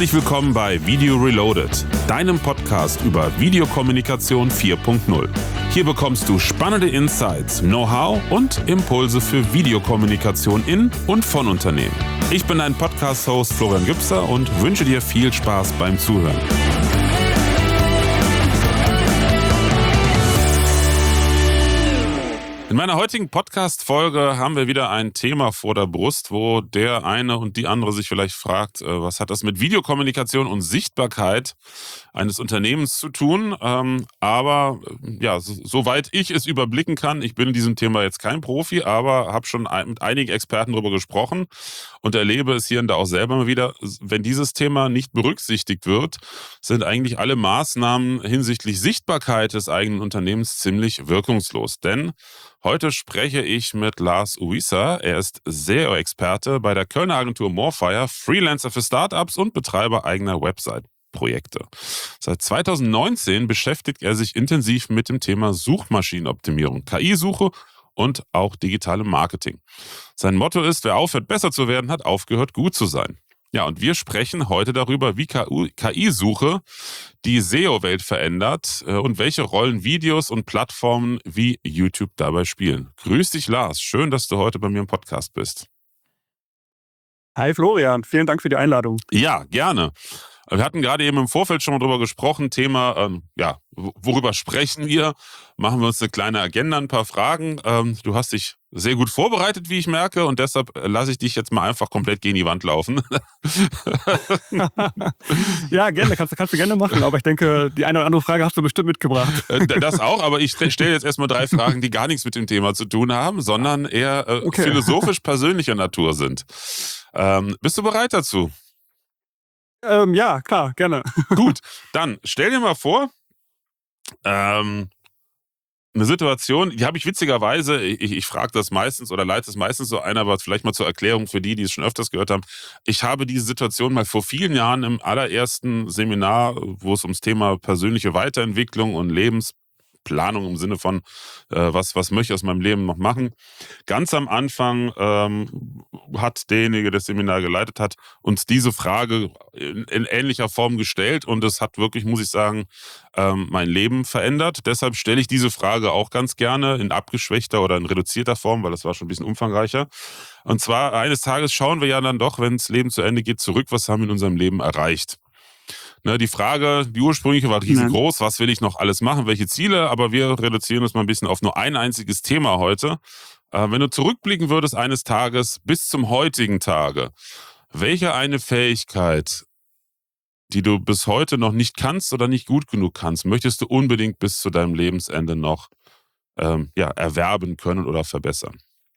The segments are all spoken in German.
Herzlich willkommen bei Video Reloaded, deinem Podcast über Videokommunikation 4.0. Hier bekommst du spannende Insights, Know-how und Impulse für Videokommunikation in und von Unternehmen. Ich bin dein Podcast-Host Florian Gübser und wünsche dir viel Spaß beim Zuhören. In meiner heutigen Podcast-Folge haben wir wieder ein Thema vor der Brust, wo der eine und die andere sich vielleicht fragt, was hat das mit Videokommunikation und Sichtbarkeit eines Unternehmens zu tun? Aber soweit ich es überblicken kann, ich bin in diesem Thema jetzt kein Profi, aber habe schon mit einigen Experten darüber gesprochen und erlebe es hier und da auch selber mal wieder, wenn dieses Thema nicht berücksichtigt wird, sind eigentlich alle Maßnahmen hinsichtlich Sichtbarkeit des eigenen Unternehmens ziemlich wirkungslos. Denn heute spreche ich mit Lars Uwieser. Er ist SEO-Experte bei der Kölner Agentur Morefire, Freelancer für Startups und Betreiber eigener Website-Projekte. Seit 2019 beschäftigt er sich intensiv mit dem Thema Suchmaschinenoptimierung, KI-Suche und auch digitale Marketing. Sein Motto ist, wer aufhört, besser zu werden, hat aufgehört, gut zu sein. Ja, und wir sprechen heute darüber, wie KI-Suche die SEO-Welt verändert und welche Rollen Videos und Plattformen wie YouTube dabei spielen. Grüß dich, Lars. Schön, dass du heute bei mir im Podcast bist. Hi Florian, vielen Dank für die Einladung. Ja, gerne. Wir hatten gerade eben im Vorfeld schon mal drüber gesprochen, Thema, worüber sprechen wir? Machen wir uns eine kleine Agenda, ein paar Fragen. Du hast dich sehr gut vorbereitet, wie ich merke, und deshalb lasse ich dich jetzt mal einfach komplett gegen die Wand laufen. Ja, gerne, kannst du gerne machen, aber ich denke, die eine oder andere Frage hast du bestimmt mitgebracht. Das auch, aber ich stelle jetzt erstmal 3 Fragen, die gar nichts mit dem Thema zu tun haben, sondern eher philosophisch persönlicher Natur sind. Bist du bereit dazu? Ja, klar, gerne. Gut, dann stell dir mal vor, eine Situation, die habe ich witzigerweise, ich frage das meistens oder leite es meistens so ein, aber vielleicht mal zur Erklärung für die es schon öfters gehört haben. Ich habe diese Situation mal vor vielen Jahren im allerersten Seminar, wo es ums Thema persönliche Weiterentwicklung und Lebensplanung im Sinne von, was möchte ich aus meinem Leben noch machen. Ganz am Anfang hat derjenige, der das Seminar geleitet hat, uns diese Frage in ähnlicher Form gestellt und es hat wirklich, muss ich sagen, mein Leben verändert. Deshalb stelle ich diese Frage auch ganz gerne in abgeschwächter oder in reduzierter Form, weil das war schon ein bisschen umfangreicher. Und zwar, eines Tages schauen wir ja dann doch, wenn das Leben zu Ende geht, zurück, was haben wir in unserem Leben erreicht. Ne, die Frage, die ursprüngliche war riesengroß, was will ich noch alles machen, welche Ziele, aber wir reduzieren es mal ein bisschen auf nur ein einziges Thema heute. Wenn du zurückblicken würdest eines Tages bis zum heutigen Tage, welche eine Fähigkeit, die du bis heute noch nicht kannst oder nicht gut genug kannst, möchtest du unbedingt bis zu deinem Lebensende noch erwerben können oder verbessern?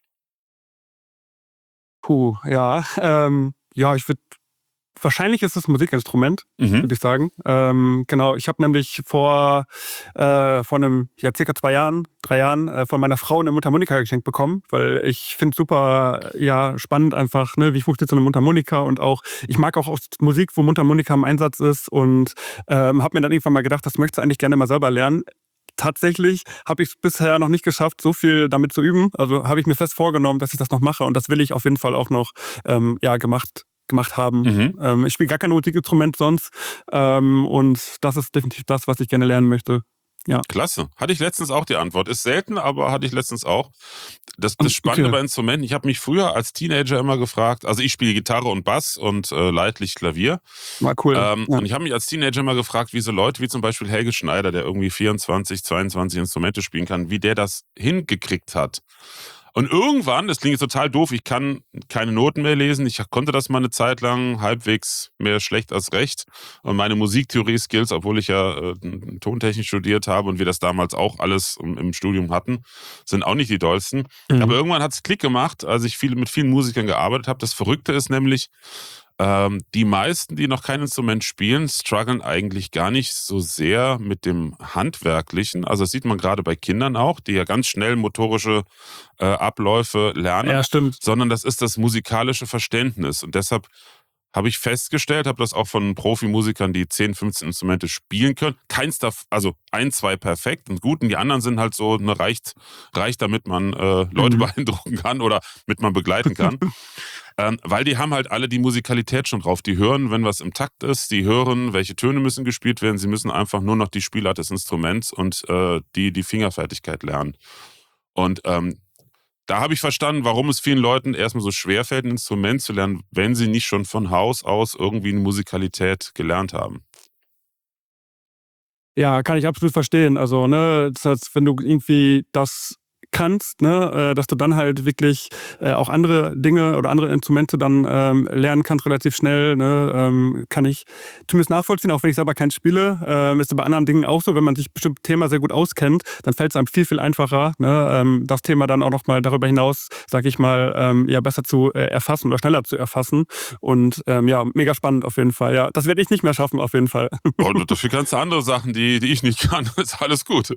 Wahrscheinlich ist es ein Musikinstrument, Mhm. würde ich sagen. Genau, ich habe nämlich vor circa 3 Jahren von meiner Frau eine Mundharmonika geschenkt bekommen, weil ich finde super spannend einfach, ne, wie funktioniert so eine Mundharmonika und auch, ich mag auch Musik, wo Mundharmonika im Einsatz ist und habe mir dann irgendwann mal gedacht, das möchte ich eigentlich gerne mal selber lernen. Tatsächlich habe ich es bisher noch nicht geschafft, so viel damit zu üben. Also habe ich mir fest vorgenommen, dass ich das noch mache und das will ich auf jeden Fall auch noch gemacht haben. Mhm. Ich spiele gar kein Musikinstrument sonst und das ist definitiv das, was ich gerne lernen möchte. Ja. Klasse. Hatte ich letztens auch die Antwort. Ist selten, aber hatte ich letztens auch. Das Spannende bei Instrumenten, ich habe mich früher als Teenager immer gefragt, also ich spiele Gitarre und Bass und leidlich Klavier. War cool. Und ich habe mich als Teenager immer gefragt, wie so Leute wie zum Beispiel Helge Schneider, der irgendwie 24, 22 Instrumente spielen kann, wie der das hingekriegt hat. Und irgendwann, das klingt jetzt total doof, ich kann keine Noten mehr lesen. Ich konnte das mal eine Zeit lang halbwegs mehr schlecht als recht. Und meine Musiktheorie-Skills, obwohl ich ja Tontechnik studiert habe und wir das damals auch alles im Studium hatten, sind auch nicht die dollsten. Aber irgendwann hat es Klick gemacht, als ich mit vielen Musikern gearbeitet habe. Das Verrückte ist nämlich, die meisten, die noch kein Instrument spielen, strugglen eigentlich gar nicht so sehr mit dem Handwerklichen. Also das sieht man gerade bei Kindern auch, die ja ganz schnell motorische Abläufe lernen. Ja, stimmt. Sondern das ist das musikalische Verständnis. Und deshalb habe ich festgestellt, habe das auch von Profimusikern, die 10, 15 Instrumente spielen können. Keins also 1, 2 perfekt und gut, und die anderen sind halt so, reicht, damit man Leute beeindrucken kann oder mit man begleiten kann. Weil die haben halt alle die Musikalität schon drauf. Die hören, wenn was im Takt ist, die hören, welche Töne müssen gespielt werden. Sie müssen einfach nur noch die Spielart des Instruments und die Fingerfertigkeit lernen. Und da habe ich verstanden, warum es vielen Leuten erstmal so schwerfällt, ein Instrument zu lernen, wenn sie nicht schon von Haus aus irgendwie eine Musikalität gelernt haben. Ja, kann ich absolut verstehen. Also, ne, das heißt, wenn du irgendwie das kannst, ne, dass du dann halt wirklich auch andere Dinge oder andere Instrumente dann lernen kannst relativ schnell, ne, kann ich zumindest nachvollziehen, auch wenn ich selber keins spiele. Ist bei anderen Dingen auch so, wenn man sich bestimmt Thema sehr gut auskennt, dann fällt es einem viel, viel einfacher, ne, das Thema dann auch nochmal darüber hinaus, sag ich mal, ja, besser zu erfassen oder schneller zu erfassen. Und ja, mega spannend auf jeden Fall. Ja, das werde ich nicht mehr schaffen, auf jeden Fall. Und dafür kannst du andere Sachen, die ich nicht kann. Ist alles gut.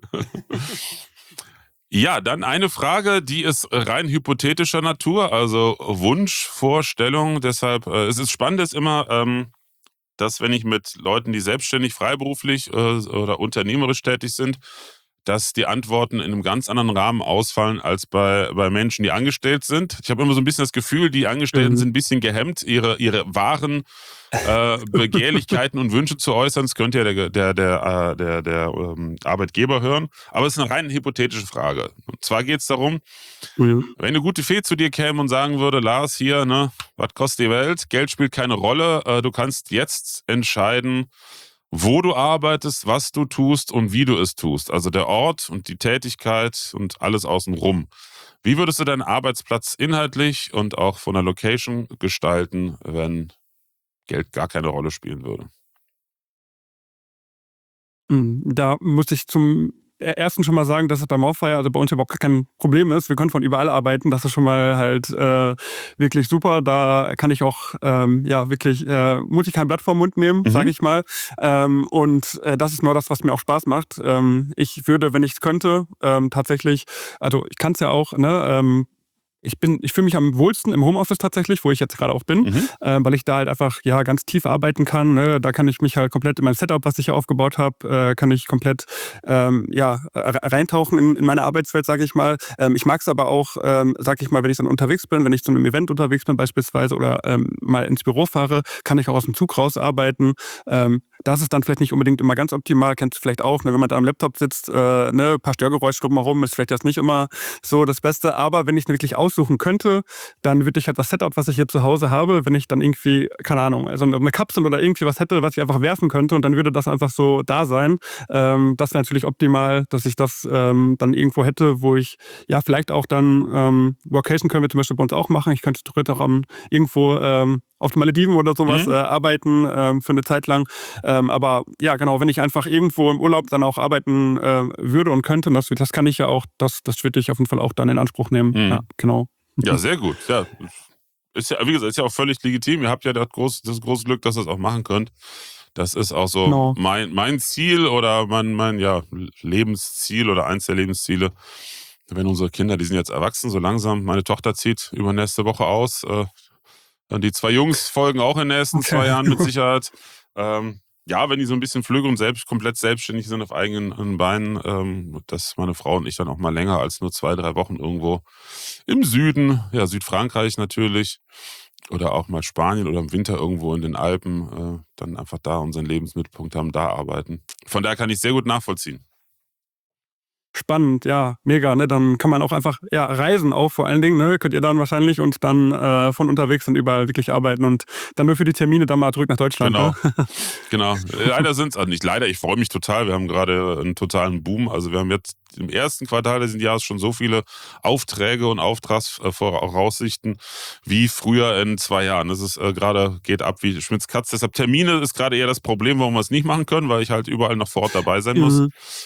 Ja, dann eine Frage, die ist rein hypothetischer Natur, also Wunschvorstellung. Deshalb, es ist spannend, ist immer, dass wenn ich mit Leuten, die selbstständig, freiberuflich oder unternehmerisch tätig sind, dass die Antworten in einem ganz anderen Rahmen ausfallen als bei Menschen, die angestellt sind. Ich habe immer so ein bisschen das Gefühl, die Angestellten sind ein bisschen gehemmt, ihre wahren Begehrlichkeiten und Wünsche zu äußern. Das könnte ja der Arbeitgeber hören. Aber es ist eine rein hypothetische Frage. Und zwar geht es darum, wenn eine gute Fee zu dir käme und sagen würde, Lars, hier, ne, was kostet die Welt? Geld spielt keine Rolle. Du kannst jetzt entscheiden, wo du arbeitest, was du tust und wie du es tust. Also der Ort und die Tätigkeit und alles außenrum. Wie würdest du deinen Arbeitsplatz inhaltlich und auch von der Location gestalten, wenn Geld gar keine Rolle spielen würde? Da muss ich zum ersten schon mal sagen, dass es bei Morfire, also bei uns überhaupt gar kein Problem ist. Wir können von überall arbeiten. Das ist schon mal halt wirklich super. Da kann ich auch, ja, wirklich, muss ich kein Blatt vom Mund nehmen, sage ich mal. Und das ist nur das, was mir auch Spaß macht. Ich würde, wenn ich es könnte, tatsächlich, also ich kann es ja auch, ne, ich fühle mich am wohlsten im Homeoffice tatsächlich, wo ich jetzt gerade auch bin, weil ich da halt einfach ja ganz tief arbeiten kann. Ne? Da kann ich mich halt komplett in mein Setup, was ich hier aufgebaut habe, kann ich komplett ja, reintauchen in meine Arbeitswelt, sage ich mal. Ich mag es aber auch, sage ich mal, wenn ich dann unterwegs bin, wenn ich zu einem Event unterwegs bin beispielsweise oder mal ins Büro fahre, kann ich auch aus dem Zug rausarbeiten. Das ist dann vielleicht nicht unbedingt immer ganz optimal, kennst du vielleicht auch, ne? Wenn man da am Laptop sitzt, ne, ein paar Störgeräusche drumherum, ist vielleicht jetzt nicht immer so das Beste, aber wenn ich wirklich aussuchen könnte, dann würde ich halt das Setup, was ich hier zu Hause habe, wenn ich dann irgendwie, keine Ahnung, also eine Kapsel oder irgendwie was hätte, was ich einfach werfen könnte und dann würde das einfach so da sein. Das wäre natürlich optimal, dass ich das dann irgendwo hätte, wo ich ja vielleicht auch dann Workation können wir zum Beispiel bei uns auch machen. Ich könnte theoretisch auch irgendwo auf den Malediven oder sowas arbeiten für eine Zeit lang. Aber ja, genau, wenn ich einfach irgendwo im Urlaub dann auch arbeiten würde und könnte, das kann ich ja auch, das würde ich auf jeden Fall auch dann in Anspruch nehmen. Ja, genau. Ja, sehr gut. Ja. Ist ja, wie gesagt, ist ja auch völlig legitim. Ihr habt ja das große Glück, dass ihr das auch machen könnt. Das ist auch so Genau. mein Ziel oder mein ja, Lebensziel oder eins der Lebensziele. Wenn unsere Kinder, die sind jetzt erwachsen, so langsam. Meine Tochter zieht übernächste Woche aus. Und die 2 Jungs folgen auch in den nächsten 2 Jahren mit Sicherheit. Ja, wenn die so ein bisschen flügge und komplett selbstständig sind auf eigenen Beinen, dass meine Frau und ich dann auch mal länger als nur 2, 3 Wochen irgendwo im Süden, ja, Südfrankreich natürlich, oder auch mal Spanien oder im Winter irgendwo in den Alpen, dann einfach da unseren Lebensmittelpunkt haben, da arbeiten. Von daher kann ich sehr gut nachvollziehen. Spannend, ja, mega, ne? Dann kann man auch einfach, ja, reisen auch vor allen Dingen, ne? Könnt ihr dann wahrscheinlich und dann von unterwegs und überall wirklich arbeiten und dann nur für die Termine dann mal zurück nach Deutschland, Genau, ne? genau. Leider sind es, also nicht leider, ich freue mich total. Wir haben gerade einen totalen Boom. Also wir haben jetzt im ersten Quartal dieses Jahres schon so viele Aufträge und Auftragsvoraussichten wie früher in 2 Jahren. Das ist gerade, geht ab wie Schmitz Katz. Deshalb Termine ist gerade eher das Problem, warum wir es nicht machen können, weil ich halt überall noch vor Ort dabei sein muss.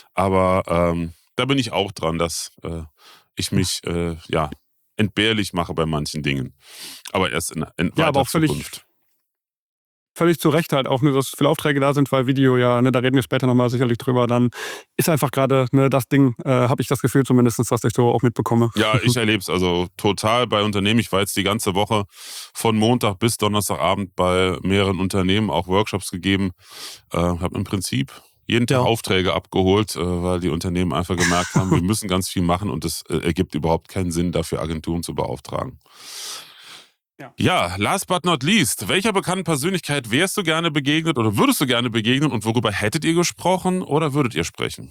Aber da bin ich auch dran, dass ich mich ja, entbehrlich mache bei manchen Dingen. Aber erst in Ja, aber weiter auch völlig, Zukunft. völlig zu Recht halt auch, ne, dass viele Aufträge da sind, weil Video ja, ne, da reden wir später nochmal sicherlich drüber, dann ist einfach gerade, ne, das Ding, habe ich das Gefühl zumindest, was ich so auch mitbekomme. Ja, ich erlebe es also total bei Unternehmen. Ich war jetzt die ganze Woche von Montag bis Donnerstagabend bei mehreren Unternehmen, auch Workshops gegeben. Habe im Prinzip jeden Tag Ja. Aufträge abgeholt, weil die Unternehmen einfach gemerkt haben, wir müssen ganz viel machen und es ergibt überhaupt keinen Sinn, dafür Agenturen zu beauftragen. Ja, last but not least, welcher bekannten Persönlichkeit wärst du gerne begegnet oder würdest du gerne begegnen und worüber hättet ihr gesprochen oder würdet ihr sprechen?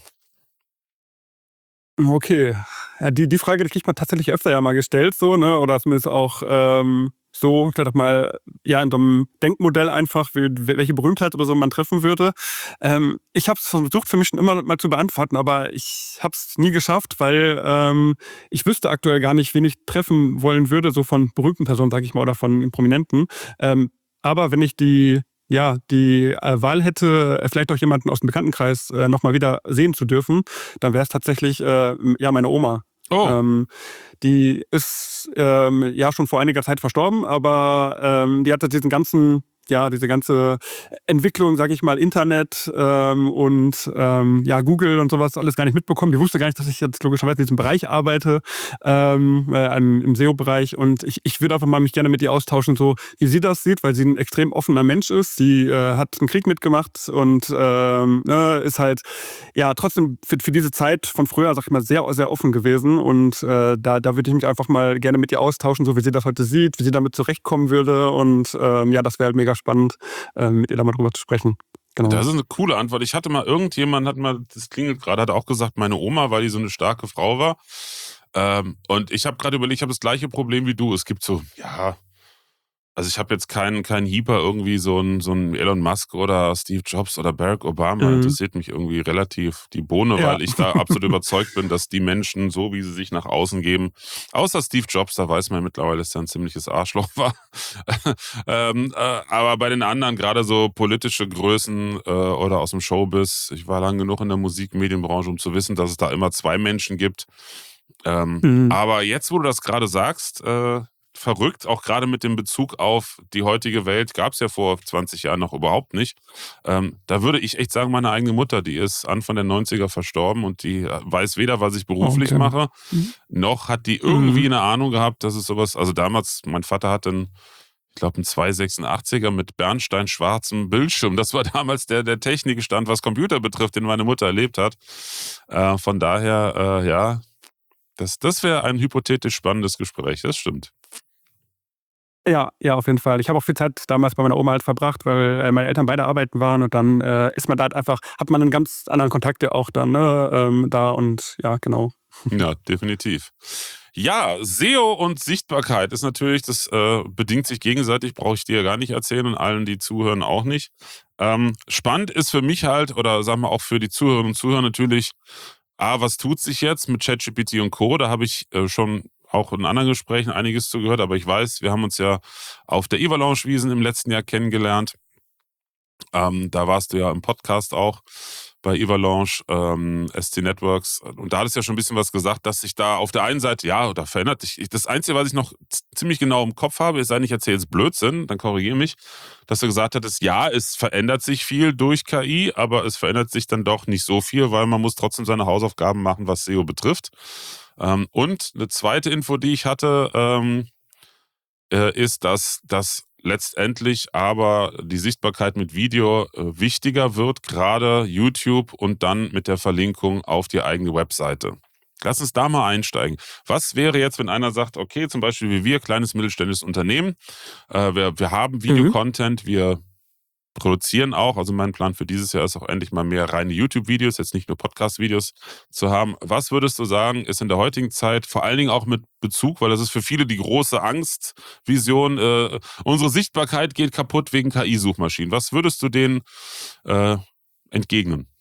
Okay. Ja, die Frage, die kriegt man tatsächlich öfter ja mal gestellt, so, ne? Oder zumindest auch so, vielleicht auch mal ja in so einem Denkmodell einfach, welche Berühmtheit oder so man treffen würde. Ich habe es versucht für mich schon immer mal zu beantworten, aber ich habe es nie geschafft, weil ich wüsste aktuell gar nicht, wen ich treffen wollen würde, so von berühmten Personen, sage ich mal, oder von Prominenten. Aber wenn ich die Wahl hätte, vielleicht auch jemanden aus dem Bekanntenkreis noch mal wieder sehen zu dürfen, dann wäre es tatsächlich ja meine Oma. Oh, Die ist ja schon vor einiger Zeit verstorben, aber die hatte diese ganze Entwicklung, sage ich mal, Internet und ja, Google und sowas alles gar nicht mitbekommen. Die wusste gar nicht, dass ich jetzt logischerweise in diesem Bereich arbeite, im SEO-Bereich. Und ich würde einfach mal mich gerne mit ihr austauschen, so wie sie das sieht, weil sie ein extrem offener Mensch ist. Sie hat einen Krieg mitgemacht und ist halt ja trotzdem für diese Zeit von früher, sag ich mal, sehr, sehr offen gewesen. Und da würde ich mich einfach mal gerne mit ihr austauschen, so wie sie das heute sieht, wie sie damit zurechtkommen würde. Und ja, das wäre halt mega spannend, mit ihr da mal drüber zu sprechen. Genau. das ist eine coole Antwort. Ich hatte mal, das klingelt gerade, hat auch gesagt, meine Oma, weil die so eine starke Frau war. Und ich habe gerade überlegt, ich habe das gleiche Problem wie du. Es gibt so, ja, also ich habe jetzt keinen Hyper irgendwie so ein Elon Musk oder Steve Jobs oder Barack Obama. Interessiert mich irgendwie relativ die Bohne, Ja. weil ich da absolut überzeugt bin, dass die Menschen, so wie sie sich nach außen geben, außer Steve Jobs, da weiß man mittlerweile, dass er ein ziemliches Arschloch war. Aber bei den anderen, gerade so politische Größen oder aus dem Showbiz, ich war lange genug in der Musik-Medienbranche, um zu wissen, dass es da immer zwei Menschen gibt. Aber jetzt, wo du das gerade sagst, verrückt, auch gerade mit dem Bezug auf die heutige Welt, gab es ja vor 20 Jahren noch überhaupt nicht. Da würde ich echt sagen, meine eigene Mutter, die ist Anfang der 90er verstorben und die weiß weder, was ich beruflich Okay. mache, noch hat die irgendwie eine Ahnung gehabt, dass es sowas, also damals, mein Vater hatte ich glaube, ein 286er mit bernsteinschwarzem Bildschirm. Das war damals der Technikstand, was Computer betrifft, den meine Mutter erlebt hat. Von daher, ja, das wäre ein hypothetisch spannendes Gespräch, das stimmt. Ja, ja, auf jeden Fall. Ich habe auch viel Zeit damals bei meiner Oma halt verbracht, weil meine Eltern beide arbeiten waren und dann ist man da halt einfach, hat man einen ganz anderen Kontakt ja auch dann, ne, da und ja, genau. Ja, definitiv. Ja, SEO und Sichtbarkeit ist natürlich, das bedingt sich gegenseitig, brauche ich dir gar nicht erzählen und allen, die zuhören, auch nicht. Spannend ist für mich halt, oder sagen wir auch für die Zuhörerinnen und Zuhörer natürlich, was tut sich jetzt mit ChatGPT und Co.? Da habe ich schon auch in anderen Gesprächen einiges zugehört, aber ich weiß, wir haben uns ja auf der Avalanche-Wiesn im letzten Jahr kennengelernt. Da warst du ja im Podcast auch bei Avalanche, ST Networks. Und da hattest du ja schon ein bisschen was gesagt, dass sich da auf der einen Seite, ja, da verändert sich. Das Einzige, was ich noch ziemlich genau im Kopf habe, ist eigentlich, ich erzähle jetzt Blödsinn, dann korrigiere mich, dass du gesagt hattest, ja, es verändert sich viel durch KI, aber es verändert sich dann doch nicht so viel, weil man muss trotzdem seine Hausaufgaben machen, was SEO betrifft. Und eine zweite Info, die ich hatte, ist, dass letztendlich aber die Sichtbarkeit mit Video wichtiger wird, gerade YouTube und dann mit der Verlinkung auf die eigene Webseite. Lass uns da mal einsteigen. Was wäre jetzt, wenn einer sagt, okay, zum Beispiel wie wir, kleines mittelständisches Unternehmen, wir haben Videocontent, wir produzieren auch, also mein Plan für dieses Jahr ist auch endlich mal mehr reine YouTube-Videos, jetzt nicht nur Podcast-Videos zu haben. Was würdest du sagen, ist in der heutigen Zeit, vor allen Dingen auch mit Bezug, weil das ist für viele die große Angstvision, unsere Sichtbarkeit geht kaputt wegen KI-Suchmaschinen. Was würdest du denen entgegnen?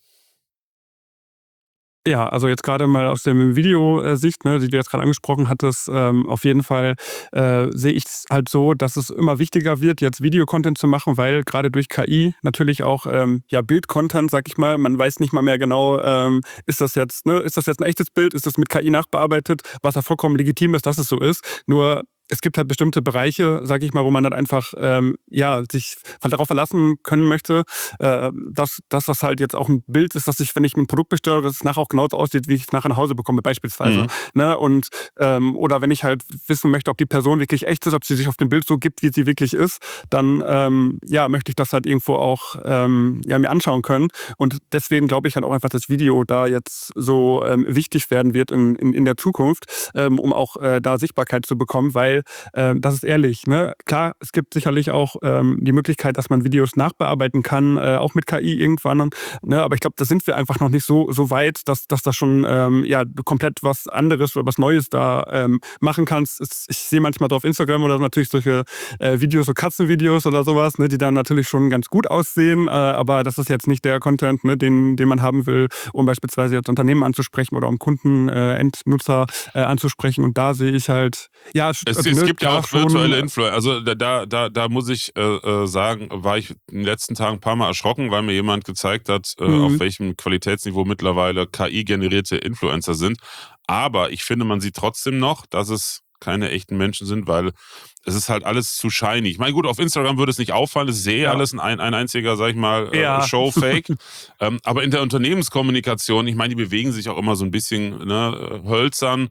Ja, also jetzt gerade mal aus der Videosicht, ne, die du jetzt gerade angesprochen hattest, auf jeden Fall sehe ich es halt so, dass es immer wichtiger wird, jetzt Videocontent zu machen, weil gerade durch KI natürlich auch ja Bildcontent, sag ich mal, man weiß nicht mal mehr genau, ist das jetzt ein echtes Bild, ist das mit KI nachbearbeitet, was ja vollkommen legitim ist, dass es so ist. Nur es gibt halt bestimmte Bereiche, sage ich mal, wo man dann einfach sich darauf verlassen können möchte, dass das halt jetzt auch ein Bild ist, dass ich, wenn ich ein Produkt bestelle, dass es nachher auch genauso aussieht, wie ich es nachher nach Hause bekomme beispielsweise. Ne? Und oder wenn ich halt wissen möchte, ob die Person wirklich echt ist, ob sie sich auf dem Bild so gibt, wie sie wirklich ist, dann möchte ich das halt irgendwo auch mir anschauen können. Und deswegen glaube ich halt auch einfach, dass Video da jetzt so wichtig werden wird in der Zukunft, um auch da Sichtbarkeit zu bekommen, weil das ist ehrlich, ne? Klar, es gibt sicherlich auch die Möglichkeit, dass man Videos nachbearbeiten kann, auch mit KI irgendwann, ne? Aber ich glaube, da sind wir einfach noch nicht so weit, dass das schon komplett was anderes oder was Neues da machen kannst. Ich sehe manchmal drauf Instagram oder natürlich solche Videos, so Katzenvideos oder sowas, ne, die dann natürlich schon ganz gut aussehen, aber das ist jetzt nicht der Content, ne, den man haben will, um beispielsweise jetzt Unternehmen anzusprechen oder um Kunden, Endnutzer anzusprechen. Und da sehe ich halt, es gibt ja auch virtuelle Influencer. Also da muss ich sagen, war ich in den letzten Tagen ein paar Mal erschrocken, weil mir jemand gezeigt hat, auf welchem Qualitätsniveau mittlerweile KI-generierte Influencer sind. Aber ich finde, man sieht trotzdem noch, dass es keine echten Menschen sind, weil es ist halt alles zu shiny. Ich meine, gut, auf Instagram würde es nicht auffallen, es ist alles ein einziger, sag ich mal, Show-Fake. Aber in der Unternehmenskommunikation, ich meine, die bewegen sich auch immer so ein bisschen hölzern,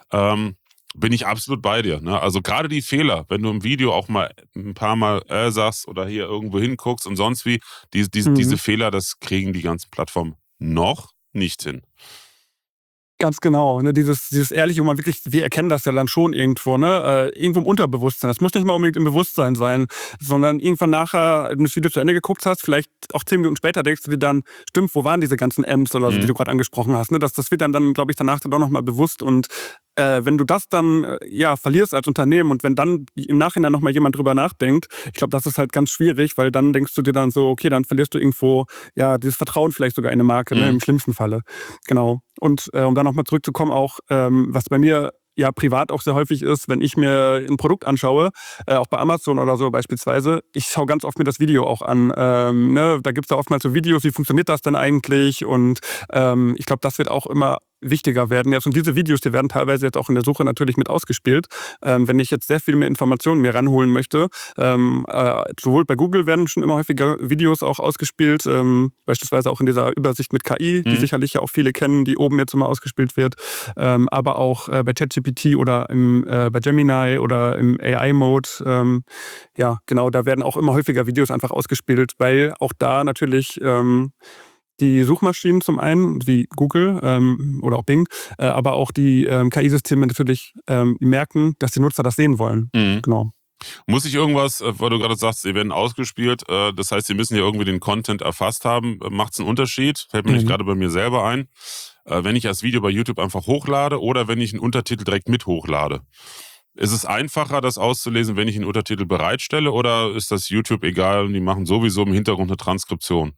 bin ich absolut bei dir. Ne? Also gerade die Fehler, wenn du im Video auch mal ein paar Mal sagst oder hier irgendwo hinguckst und sonst wie, diese Fehler, das kriegen die ganzen Plattformen noch nicht hin. Ganz genau, ne, dieses Ehrliche, wo man wirklich, wir erkennen das ja dann schon irgendwo, ne, irgendwo im Unterbewusstsein. Das muss nicht mal unbedingt im Bewusstsein sein, sondern irgendwann nachher, wenn du das Video zu Ende geguckt hast, vielleicht auch 10 Minuten später denkst du dir dann, stimmt, wo waren diese ganzen M's oder so, die du gerade angesprochen hast, ne, das wird dann glaube ich, danach dann doch nochmal bewusst und wenn du das dann verlierst als Unternehmen und wenn dann im Nachhinein nochmal jemand drüber nachdenkt, ich glaube, das ist halt ganz schwierig, weil dann denkst du dir dann so, okay, dann verlierst du irgendwo dieses Vertrauen vielleicht sogar in eine Marke, ne, im schlimmsten Falle. Genau. Und um dann nochmal zurückzukommen, auch was bei mir privat auch sehr häufig ist, wenn ich mir ein Produkt anschaue, auch bei Amazon oder so beispielsweise, ich schaue ganz oft mir das Video auch an. Da gibt es da oftmals so Videos, wie funktioniert das denn eigentlich? Und ich glaube, das wird auch immer wichtiger werden jetzt. Und diese Videos, die werden teilweise jetzt auch in der Suche natürlich mit ausgespielt. Wenn ich jetzt sehr viel mehr Informationen mir ranholen möchte, sowohl bei Google werden schon immer häufiger Videos auch ausgespielt, beispielsweise auch in dieser Übersicht mit KI, die sicherlich ja auch viele kennen, die oben jetzt immer ausgespielt wird, aber auch bei ChatGPT oder bei Gemini oder im AI-Mode. Genau, da werden auch immer häufiger Videos einfach ausgespielt, weil auch da natürlich die Suchmaschinen zum einen, wie Google oder auch Bing, aber auch die KI-Systeme natürlich merken, dass die Nutzer das sehen wollen. Genau. Muss ich irgendwas, weil du gerade sagst, sie werden ausgespielt, das heißt, sie müssen ja irgendwie den Content erfasst haben. Macht es einen Unterschied? Fällt mir nicht gerade bei mir selber ein. Wenn ich das Video bei YouTube einfach hochlade oder wenn ich einen Untertitel direkt mit hochlade. Ist es einfacher, das auszulesen, wenn ich einen Untertitel bereitstelle oder ist das YouTube egal und die machen sowieso im Hintergrund eine Transkription?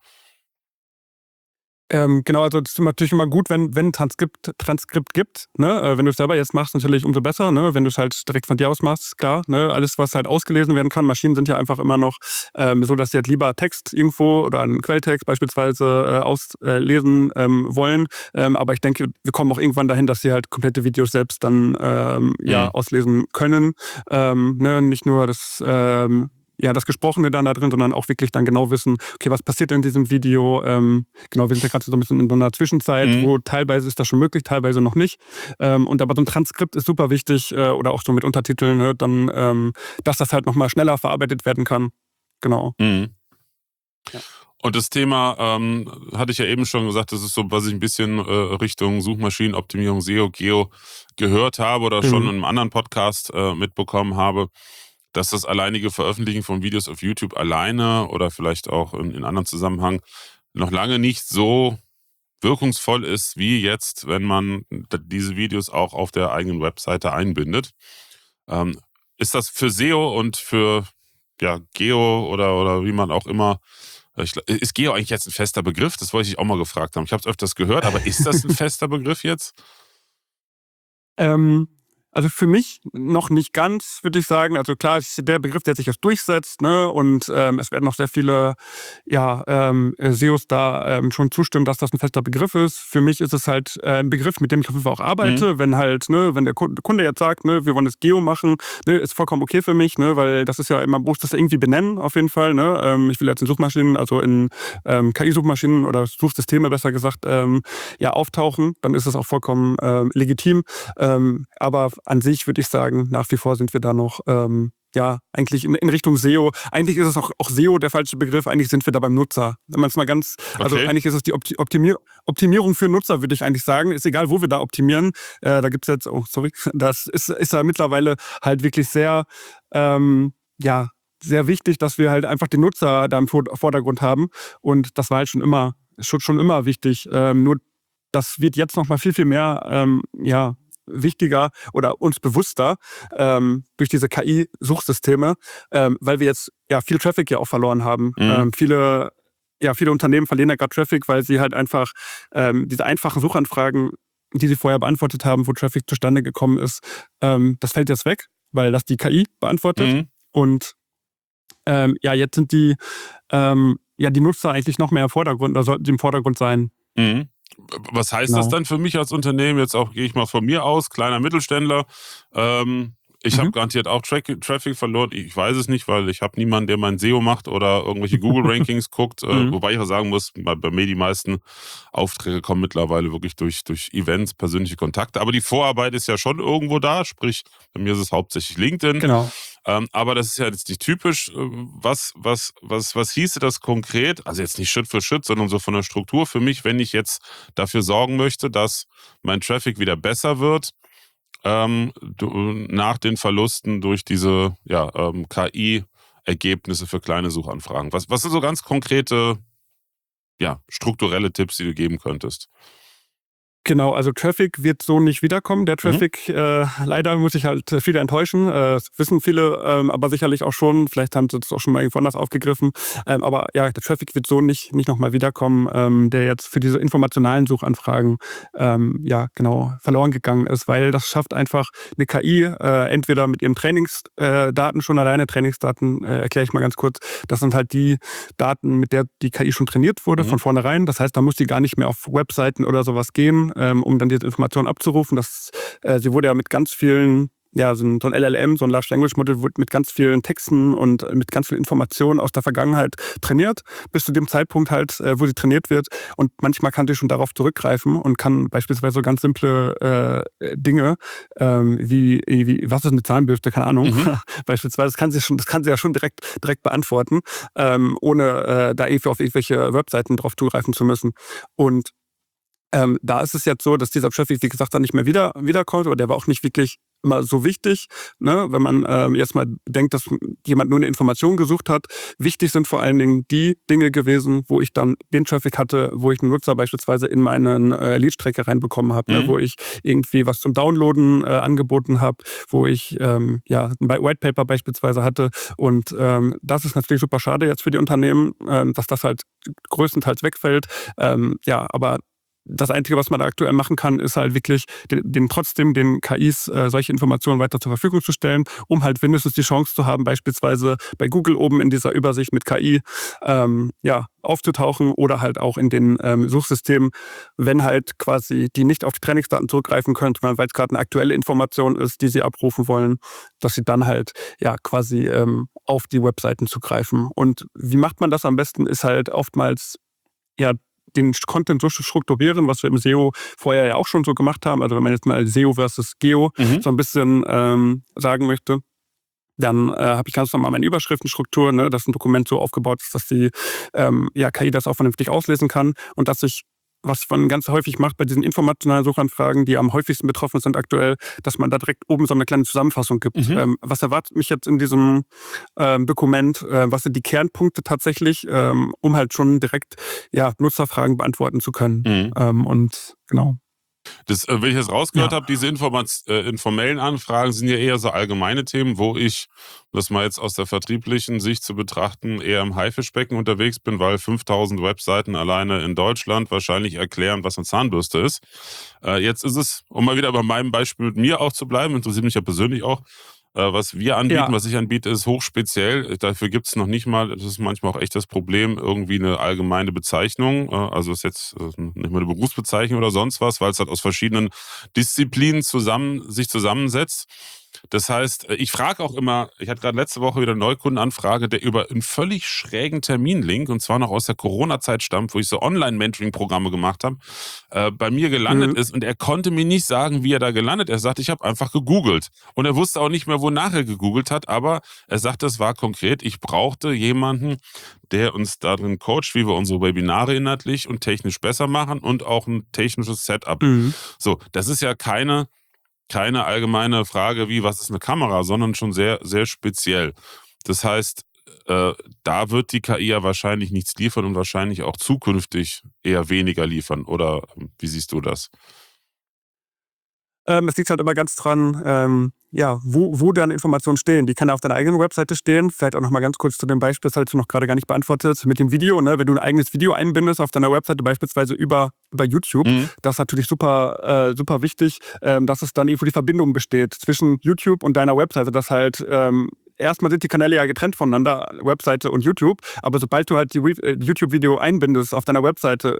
Genau, also das ist natürlich immer gut, wenn Transkript gibt. Ne? Wenn du es selber jetzt machst, natürlich umso besser. Ne? Wenn du es halt direkt von dir aus machst, klar. Ne? Alles, was halt ausgelesen werden kann. Maschinen sind ja einfach immer noch so, dass sie halt lieber Text irgendwo oder einen Quelltext beispielsweise auslesen wollen. Aber ich denke, wir kommen auch irgendwann dahin, dass sie halt komplette Videos selbst dann auslesen können. Nicht nur das Gesprochene dann da drin, sondern auch wirklich dann genau wissen, okay, was passiert in diesem Video? Genau, wir sind ja gerade so ein bisschen in so einer Zwischenzeit, wo teilweise ist das schon möglich, teilweise noch nicht. Und aber so ein Transkript ist super wichtig oder auch so mit Untertiteln, ne, dann, dass das halt nochmal schneller verarbeitet werden kann. Genau. Ja. Und das Thema, hatte ich ja eben schon gesagt, das ist so, was ich ein bisschen Richtung Suchmaschinenoptimierung, SEO, Geo gehört habe oder schon in einem anderen Podcast mitbekommen habe, dass das alleinige Veröffentlichen von Videos auf YouTube alleine oder vielleicht auch in anderen Zusammenhang noch lange nicht so wirkungsvoll ist, wie jetzt, wenn man diese Videos auch auf der eigenen Webseite einbindet. Ist das für SEO und für Geo oder wie man auch immer, ist Geo eigentlich jetzt ein fester Begriff? Das wollte ich auch mal gefragt haben. Ich habe es öfters gehört, aber ist das ein fester Begriff jetzt? Also für mich noch nicht ganz, würde ich sagen. Also klar, es ist der Begriff, der sich jetzt durchsetzt, ne? Und es werden noch sehr viele SEOs da schon zustimmen, dass das ein fester Begriff ist. Für mich ist es halt ein Begriff, mit dem ich auf jeden Fall auch arbeite. Wenn halt, ne, wenn der Kunde jetzt sagt, ne, wir wollen das Geo machen, ne, ist vollkommen okay für mich, ne, weil das ist ja, man muss das irgendwie benennen, auf jeden Fall. Ne? Ich will jetzt in Suchmaschinen, also in KI-Suchmaschinen oder Suchsysteme besser gesagt, auftauchen, dann ist es auch vollkommen legitim. Aber an sich würde ich sagen, nach wie vor sind wir da noch eigentlich in Richtung SEO. Eigentlich ist es auch SEO der falsche Begriff. Eigentlich sind wir da beim Nutzer. Wenn man es mal also eigentlich ist es die Optimierung für Nutzer, würde ich eigentlich sagen. Ist egal, wo wir da optimieren. Da gibt es jetzt, das ist ja mittlerweile halt wirklich sehr, sehr wichtig, dass wir halt einfach den Nutzer da im Vordergrund haben. Und das war halt schon immer wichtig. Nur das wird jetzt noch mal viel, viel mehr, wichtiger oder uns bewusster durch diese KI-Suchsysteme, weil wir jetzt viel Traffic ja auch verloren haben. Viele Unternehmen verlieren ja gerade Traffic, weil sie halt einfach diese einfachen Suchanfragen, die sie vorher beantwortet haben, wo Traffic zustande gekommen ist, das fällt jetzt weg, weil das die KI beantwortet. Und jetzt sind die Nutzer eigentlich noch mehr im Vordergrund, oder sollten sie im Vordergrund sein. Was heißt das dann für mich als Unternehmen? Jetzt auch gehe ich mal von mir aus, kleiner Mittelständler. Ich habe garantiert auch Traffic verloren. Ich weiß es nicht, weil ich habe niemanden, der mein SEO macht oder irgendwelche Google-Rankings guckt. Wobei ich auch sagen muss, bei mir die meisten Aufträge kommen mittlerweile wirklich durch Events, persönliche Kontakte. Aber die Vorarbeit ist ja schon irgendwo da. Sprich, bei mir ist es hauptsächlich LinkedIn. Genau. Aber das ist ja jetzt nicht typisch. Was hieße das konkret? Also jetzt nicht Schritt für Schritt, sondern so von der Struktur für mich, wenn ich jetzt dafür sorgen möchte, dass mein Traffic wieder besser wird, nach den Verlusten durch diese KI-Ergebnisse für kleine Suchanfragen. Was sind so ganz konkrete, strukturelle Tipps, die du geben könntest? Genau, also Traffic wird so nicht wiederkommen. Der Traffic, leider muss ich halt viele enttäuschen. Das wissen viele, aber sicherlich auch schon. Vielleicht haben sie das auch schon mal irgendwo anders aufgegriffen. Aber ja, der Traffic wird so nicht nochmal wiederkommen, der jetzt für diese informationalen Suchanfragen verloren gegangen ist, weil das schafft einfach eine KI, entweder mit ihren Trainingsdaten, schon alleine Trainingsdaten, erkläre ich mal ganz kurz. Das sind halt die Daten, mit der die KI schon trainiert wurde von vornherein. Das heißt, da muss die gar nicht mehr auf Webseiten oder sowas gehen, um dann diese Informationen abzurufen. Sie wurde ja mit ganz vielen, so ein LLM, so ein Large Language Model, wurde mit ganz vielen Texten und mit ganz vielen Informationen aus der Vergangenheit trainiert, bis zu dem Zeitpunkt halt, wo sie trainiert wird. Und manchmal kann sie schon darauf zurückgreifen und kann beispielsweise so ganz simple Dinge, wie was ist eine Zahnbürste, keine Ahnung, beispielsweise, das kann sie ja schon direkt beantworten, ohne da irgendwie auf irgendwelche Webseiten drauf zugreifen zu müssen. Und da ist es jetzt so, dass dieser Traffic, wie gesagt, dann nicht mehr wiederkommt, oder der war auch nicht wirklich immer so wichtig, ne? Wenn man jetzt mal denkt, dass jemand nur eine Information gesucht hat. Wichtig sind vor allen Dingen die Dinge gewesen, wo ich dann den Traffic hatte, wo ich einen Nutzer beispielsweise in meinen Leadstrecke reinbekommen habe, ne? Wo ich irgendwie was zum Downloaden angeboten habe, wo ich ein White Paper beispielsweise hatte. Und das ist natürlich super schade jetzt für die Unternehmen, dass das halt größtenteils wegfällt. Aber das Einzige, was man da aktuell machen kann, ist halt wirklich trotzdem den KIs solche Informationen weiter zur Verfügung zu stellen, um halt wenigstens die Chance zu haben, beispielsweise bei Google oben in dieser Übersicht mit KI aufzutauchen, oder halt auch in den Suchsystemen, wenn halt quasi die nicht auf die Trainingsdaten zurückgreifen können, sondern weil es gerade eine aktuelle Information ist, die sie abrufen wollen, dass sie dann halt quasi auf die Webseiten zugreifen. Und wie macht man das am besten, ist halt oftmals den Content so strukturieren, was wir im SEO vorher ja auch schon so gemacht haben. Also wenn man jetzt mal SEO versus Geo so ein bisschen sagen möchte, dann habe ich ganz normal meine Überschriftenstruktur, ne, dass ein Dokument so aufgebaut ist, dass die KI das auch vernünftig auslesen kann, und dass was man ganz häufig macht bei diesen informationalen Suchanfragen, die am häufigsten betroffen sind aktuell, dass man da direkt oben so eine kleine Zusammenfassung gibt. Was erwartet mich jetzt in diesem Dokument? Was sind die Kernpunkte tatsächlich, um halt schon direkt Nutzerfragen beantworten zu können? Und genau. Das, wenn ich das rausgehört Ja. habe, diese informellen Anfragen sind ja eher so allgemeine Themen, wo ich, das mal jetzt aus der vertrieblichen Sicht zu betrachten, eher im Haifischbecken unterwegs bin, weil 5000 Webseiten alleine in Deutschland wahrscheinlich erklären, was eine Zahnbürste ist. Jetzt ist es, um mal wieder bei meinem Beispiel mit mir auch zu bleiben, interessiert mich ja persönlich auch, was wir anbieten, Ja. was ich anbiete, ist hochspeziell. Dafür gibt es noch nicht mal, das ist manchmal auch echt das Problem, irgendwie eine allgemeine Bezeichnung. Also ist jetzt nicht mal eine Berufsbezeichnung oder sonst was, weil es halt aus verschiedenen Disziplinen sich zusammensetzt. Das heißt, ich frage auch immer, ich hatte gerade letzte Woche wieder eine Neukundenanfrage, der über einen völlig schrägen Terminlink, und zwar noch aus der Corona-Zeit stammt, wo ich so Online-Mentoring-Programme gemacht habe, bei mir gelandet Mhm. ist. Und er konnte mir nicht sagen, wie er da gelandet ist. Er sagt, ich habe einfach gegoogelt. Und er wusste auch nicht mehr, wonach er gegoogelt hat, aber er sagte, es war konkret, ich brauchte jemanden, der uns darin coacht, wie wir unsere Webinare inhaltlich und technisch besser machen und auch ein technisches Setup. Mhm. So, das ist ja keine allgemeine Frage wie, was ist eine Kamera, sondern schon sehr, sehr speziell. Das heißt, da wird die KI ja wahrscheinlich nichts liefern und wahrscheinlich auch zukünftig eher weniger liefern. Oder wie siehst du das? Es liegt halt immer ganz dran, ja, wo deine Informationen stehen. Die kann auf deiner eigenen Webseite stehen. Vielleicht auch noch mal ganz kurz zu dem Beispiel, das hast du noch gerade gar nicht beantwortet, mit dem Video. Ne? Wenn du ein eigenes Video einbindest auf deiner Webseite, beispielsweise über YouTube, Mhm. das ist natürlich super wichtig, dass es dann irgendwo die Verbindung besteht zwischen YouTube und deiner Webseite, dass halt erstmal sind die Kanäle ja getrennt voneinander, Webseite und YouTube, aber sobald du halt die YouTube-Video einbindest auf deiner Webseite,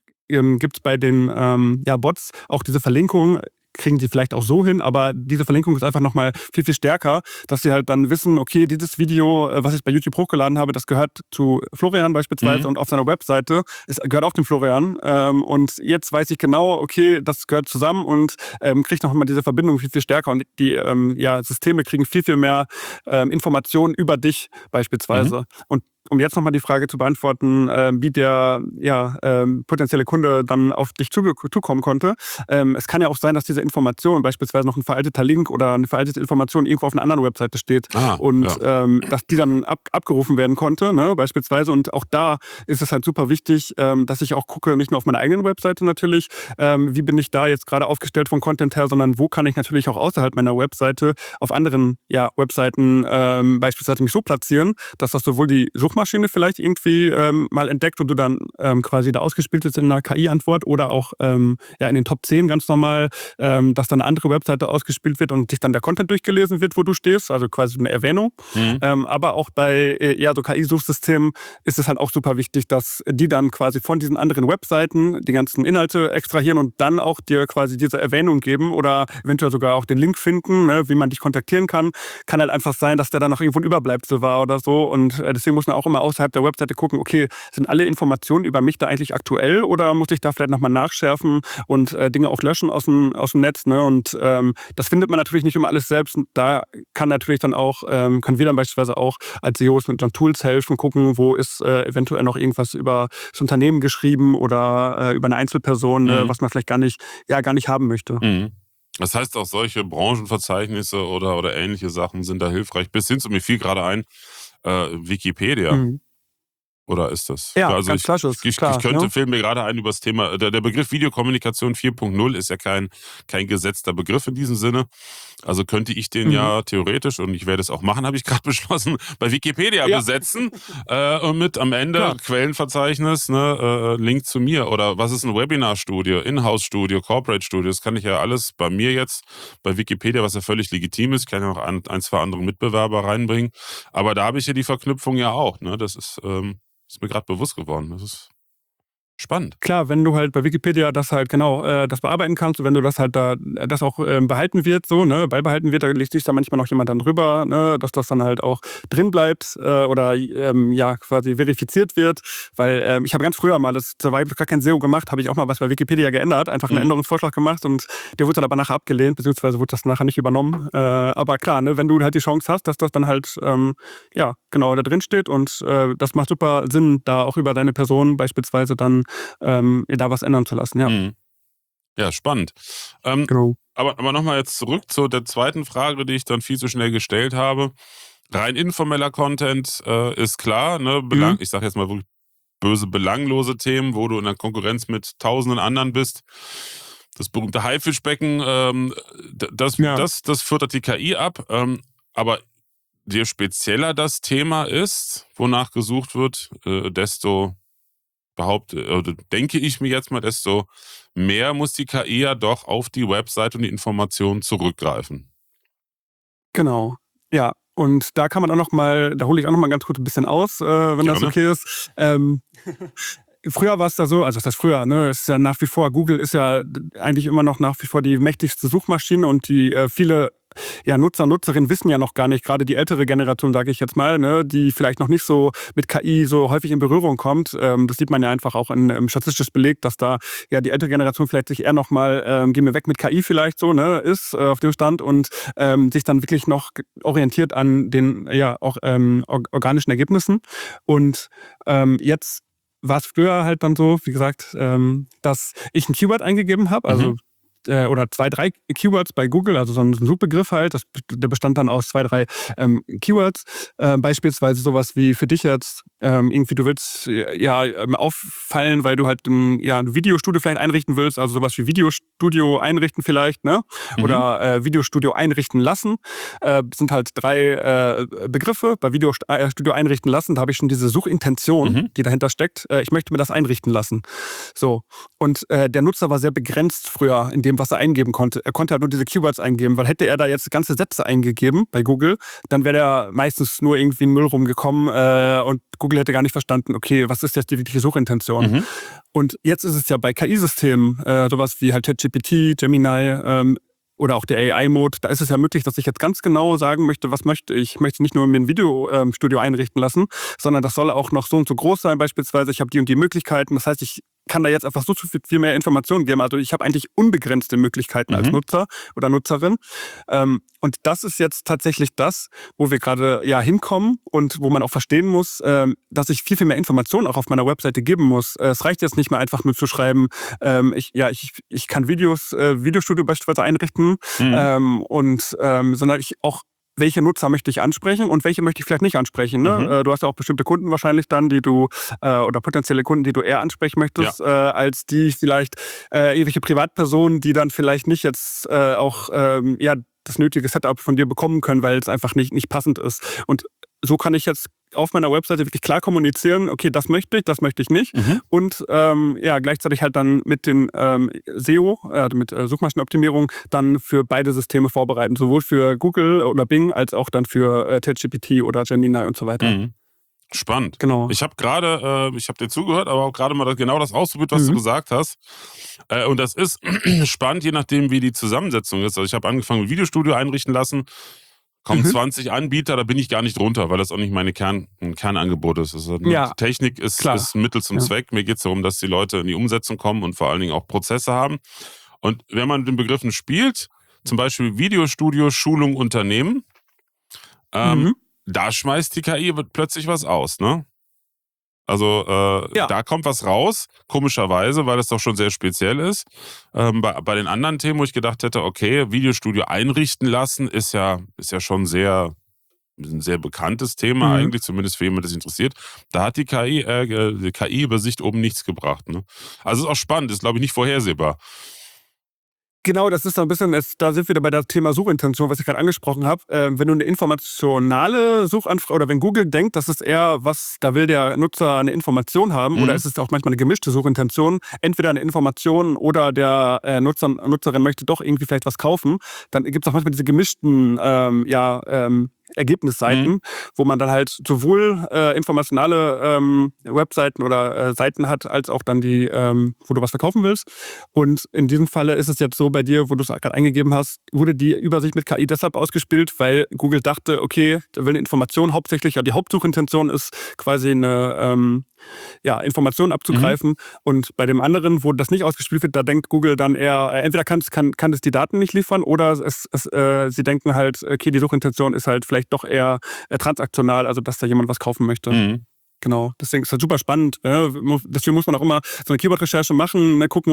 gibt es bei den Bots auch diese Verlinkung, kriegen die vielleicht auch so hin, aber diese Verlinkung ist einfach nochmal viel stärker, dass sie halt dann wissen, okay, dieses Video, was ich bei YouTube hochgeladen habe, das gehört zu Florian beispielsweise Mhm. und auf seiner Webseite, es gehört auch dem Florian. Und jetzt weiß ich genau, okay, das gehört zusammen und kriegt nochmal diese Verbindung viel stärker und die Systeme kriegen viel mehr Informationen über dich Mhm. beispielsweise. Und um jetzt nochmal die Frage zu beantworten, wie der potenzielle Kunde dann auf dich zukommen konnte. Es kann ja auch sein, dass diese Information, beispielsweise noch ein veralteter Link oder eine veraltete Information irgendwo auf einer anderen Webseite steht Ah, und ja. dass die dann abgerufen werden konnte, ne, beispielsweise. Und auch da ist es halt super wichtig, dass ich auch gucke, nicht nur auf meiner eigenen Webseite natürlich, wie bin ich da jetzt gerade aufgestellt vom Content her, sondern wo kann ich natürlich auch außerhalb meiner Webseite auf anderen Webseiten beispielsweise mich so platzieren, dass das sowohl die Suchmaschine vielleicht irgendwie mal entdeckt und du dann quasi da ausgespielt ist in einer KI-Antwort oder auch in den Top 10 ganz normal, dass dann eine andere Webseite ausgespielt wird und sich dann der Content durchgelesen wird, wo du stehst, also quasi eine Erwähnung. Mhm. Aber auch bei so KI-Suchsystemen ist es halt auch super wichtig, dass die dann quasi von diesen anderen Webseiten die ganzen Inhalte extrahieren und dann auch dir quasi diese Erwähnung geben oder eventuell sogar auch den Link finden, ne, wie man dich kontaktieren kann. Kann halt einfach sein, dass der dann noch irgendwo ein Überbleibsel war oder so und deswegen muss man auch immer außerhalb der Webseite gucken, okay, sind alle Informationen über mich da eigentlich aktuell oder muss ich da vielleicht nochmal nachschärfen und Dinge auch löschen aus dem Netz, ne? Und das findet man natürlich nicht immer alles selbst. Und da kann natürlich dann auch, können wir dann beispielsweise auch als SEOs mit Tools helfen, gucken, wo ist eventuell noch irgendwas über das Unternehmen geschrieben oder über eine Einzelperson, Mhm. was man vielleicht gar nicht haben möchte. Mhm. Das heißt, auch solche Branchenverzeichnisse oder ähnliche Sachen sind da hilfreich. Bis hin zu, mir fiel gerade ein, Wikipedia. Mhm. Oder ist das? Ja, Also ganz klassisch, ich klar. könnte, Ne? fällt mir gerade ein über das Thema, der Begriff Videokommunikation 4.0 ist ja kein gesetzter Begriff in diesem Sinne. Also könnte ich den Mhm. ja theoretisch, und ich werde es auch machen, habe ich gerade beschlossen, bei Wikipedia Ja, besetzen und mit am Ende klar. Quellenverzeichnis, ne, Link zu mir. Oder was ist ein Webinarstudio, Inhouse-Studio, Corporate-Studio, das kann ich ja alles bei mir jetzt, bei Wikipedia, was ja völlig legitim ist, kann ja noch ein, zwei andere Mitbewerber reinbringen. Aber da habe ich ja die Verknüpfung ja auch. Ne? Das ist mir gerade bewusst geworden. Das ist spannend. Klar, wenn du halt bei Wikipedia das halt genau das bearbeiten kannst und wenn du das halt da das auch behalten wird, so, ne, beibehalten wird, da liest sich da manchmal noch jemand dann drüber, ne, dass das dann halt auch drin bleibt oder quasi verifiziert wird. Weil ich habe ganz früher mal, da war gar kein SEO gemacht, habe ich auch mal was bei Wikipedia geändert, einfach einen Mhm. Änderungsvorschlag gemacht und der wurde dann aber nachher abgelehnt, beziehungsweise wurde das nachher nicht übernommen. Aber klar, ne, wenn du halt die Chance hast, dass das dann halt genau da drin steht und das macht super Sinn, da auch über deine Person beispielsweise dann da was ändern zu lassen, ja. Mhm. Ja, spannend. Ähm, Genau. aber nochmal jetzt zurück zu der zweiten Frage, die ich dann viel zu schnell gestellt habe. Rein informeller Content ist klar, ne? Mhm. Ich sage jetzt mal wirklich böse belanglose Themen, wo du in der Konkurrenz mit tausenden anderen bist. das berühmte Haifischbecken, das füttert die KI ab. Aber je spezieller das Thema ist, wonach gesucht wird, desto denke ich mir jetzt mal, desto mehr muss die KI ja doch auf die Website und die Informationen zurückgreifen. Genau, ja. Und da kann man auch noch mal, da hole ich auch noch mal ganz kurz ein bisschen aus, wenn das okay ist. Früher war es da so, also das heißt früher, ne, es ist ja nach wie vor, Google ist ja eigentlich immer noch nach wie vor die mächtigste Suchmaschine und die viele Nutzer und Nutzerinnen wissen ja noch gar nicht, gerade die ältere Generation, sage ich jetzt mal, ne, die vielleicht noch nicht so mit KI so häufig in Berührung kommt. Das sieht man ja einfach auch statistisch belegt, dass da ja die ältere Generation vielleicht sich eher noch mal, gehen wir weg mit KI vielleicht so, ne, ist auf dem Stand und sich dann wirklich noch orientiert an den organischen Ergebnissen. Und jetzt war es früher halt dann so, wie gesagt, dass ich ein Keyword eingegeben habe, also oder 2, 3 Keywords bei Google, also so ein Suchbegriff halt, der bestand dann aus 2, 3 Keywords, beispielsweise sowas wie für dich jetzt, irgendwie du willst auffallen, weil du halt ein Videostudio vielleicht einrichten willst, also sowas wie Videostudio einrichten vielleicht, ne? Oder Videostudio einrichten lassen, sind halt 3 Begriffe. Bei Videostudio einrichten lassen, da habe ich schon diese Suchintention, die dahinter steckt. Ich möchte mir das einrichten lassen. So. Und der Nutzer war sehr begrenzt früher in dem, was er eingeben konnte. Er konnte halt nur diese Keywords eingeben, weil hätte er da jetzt ganze Sätze eingegeben bei Google, dann wäre der meistens nur irgendwie in Müll rumgekommen und Google hätte gar nicht verstanden, okay, was ist jetzt die wirkliche Suchintention? Und jetzt ist es ja bei KI-Systemen, sowas wie halt ChatGPT, Gemini, oder auch der AI-Mode, da ist es ja möglich, dass ich jetzt ganz genau sagen möchte, was möchte ich. Ich möchte nicht nur mir ein Videostudio einrichten lassen, sondern das soll auch noch so und so groß sein beispielsweise. Ich habe die und die Möglichkeiten. Das heißt, ich kann da jetzt einfach so viel mehr Informationen geben. Also ich habe eigentlich unbegrenzte Möglichkeiten als Nutzer oder Nutzerin. Und das ist jetzt tatsächlich das, wo wir gerade hinkommen und wo man auch verstehen muss, dass ich viel mehr Informationen auch auf meiner Webseite geben muss. Es reicht jetzt nicht mehr einfach nur zu schreiben, ich kann Videostudio beispielsweise einrichten, sondern ich auch welche Nutzer möchte ich ansprechen und welche möchte ich vielleicht nicht ansprechen. Ne? Du hast ja auch bestimmte Kunden wahrscheinlich dann, die du oder potenzielle Kunden, die du eher ansprechen möchtest, als die vielleicht irgendwelche Privatpersonen, die dann vielleicht nicht jetzt das nötige Setup von dir bekommen können, weil es einfach nicht passend ist. Und so kann ich jetzt auf meiner Webseite wirklich klar kommunizieren, okay, das möchte ich nicht. Und gleichzeitig halt dann mit den SEO, mit Suchmaschinenoptimierung, dann für beide Systeme vorbereiten, sowohl für Google oder Bing, als auch dann für ChatGPT oder Gemini und so weiter. Spannend. Genau. Ich habe dir zugehört, aber auch gerade mal genau das ausprobiert, was du gesagt hast. Und das ist spannend, je nachdem, wie die Zusammensetzung ist. Also ich habe angefangen mit Videostudio einrichten lassen, kommen 20 Anbieter, da bin ich gar nicht drunter, weil das auch nicht meine Kernangebot ist. Also die Technik ist Mittel zum Zweck. Mir geht es darum, dass die Leute in die Umsetzung kommen und vor allen Dingen auch Prozesse haben. Und wenn man mit den Begriffen spielt, zum Beispiel Videostudio, Schulung, Unternehmen, da schmeißt die KI plötzlich was aus, ne? Also da kommt was raus, komischerweise, weil das doch schon sehr speziell ist. Bei den anderen Themen, wo ich gedacht hätte, okay, Videostudio einrichten lassen, ist ja schon ein sehr bekanntes Thema eigentlich, zumindest für jemanden, das interessiert. Da hat die KI-Übersicht oben nichts gebracht. Ne? Also ist auch spannend, ist glaube ich nicht vorhersehbar. Genau, das ist so ein bisschen, da sind wir wieder bei dem Thema Suchintention, was ich gerade angesprochen habe. Wenn du eine informationale Suchanfrage, oder wenn Google denkt, das ist eher da will der Nutzer eine Information haben, oder ist es auch manchmal eine gemischte Suchintention, entweder eine Information oder der Nutzerin möchte doch irgendwie vielleicht was kaufen, dann gibt es auch manchmal diese gemischten Ergebnisseiten, wo man dann halt sowohl informationale Webseiten oder Seiten hat, als auch dann die, wo du was verkaufen willst. Und in diesem Falle ist es jetzt so bei dir, wo du es gerade eingegeben hast, wurde die Übersicht mit KI deshalb ausgespielt, weil Google dachte, okay, da will eine Information hauptsächlich, die Hauptsuchintention ist quasi eine Informationen abzugreifen. Und bei dem anderen, wo das nicht ausgespielt wird, da denkt Google dann eher, entweder kann es die Daten nicht liefern oder sie denken halt, okay, die Suchintention ist halt vielleicht doch eher transaktional, also dass da jemand was kaufen möchte. Genau, deswegen ist das super spannend. Deswegen muss man auch immer so eine Keyword-Recherche machen, gucken,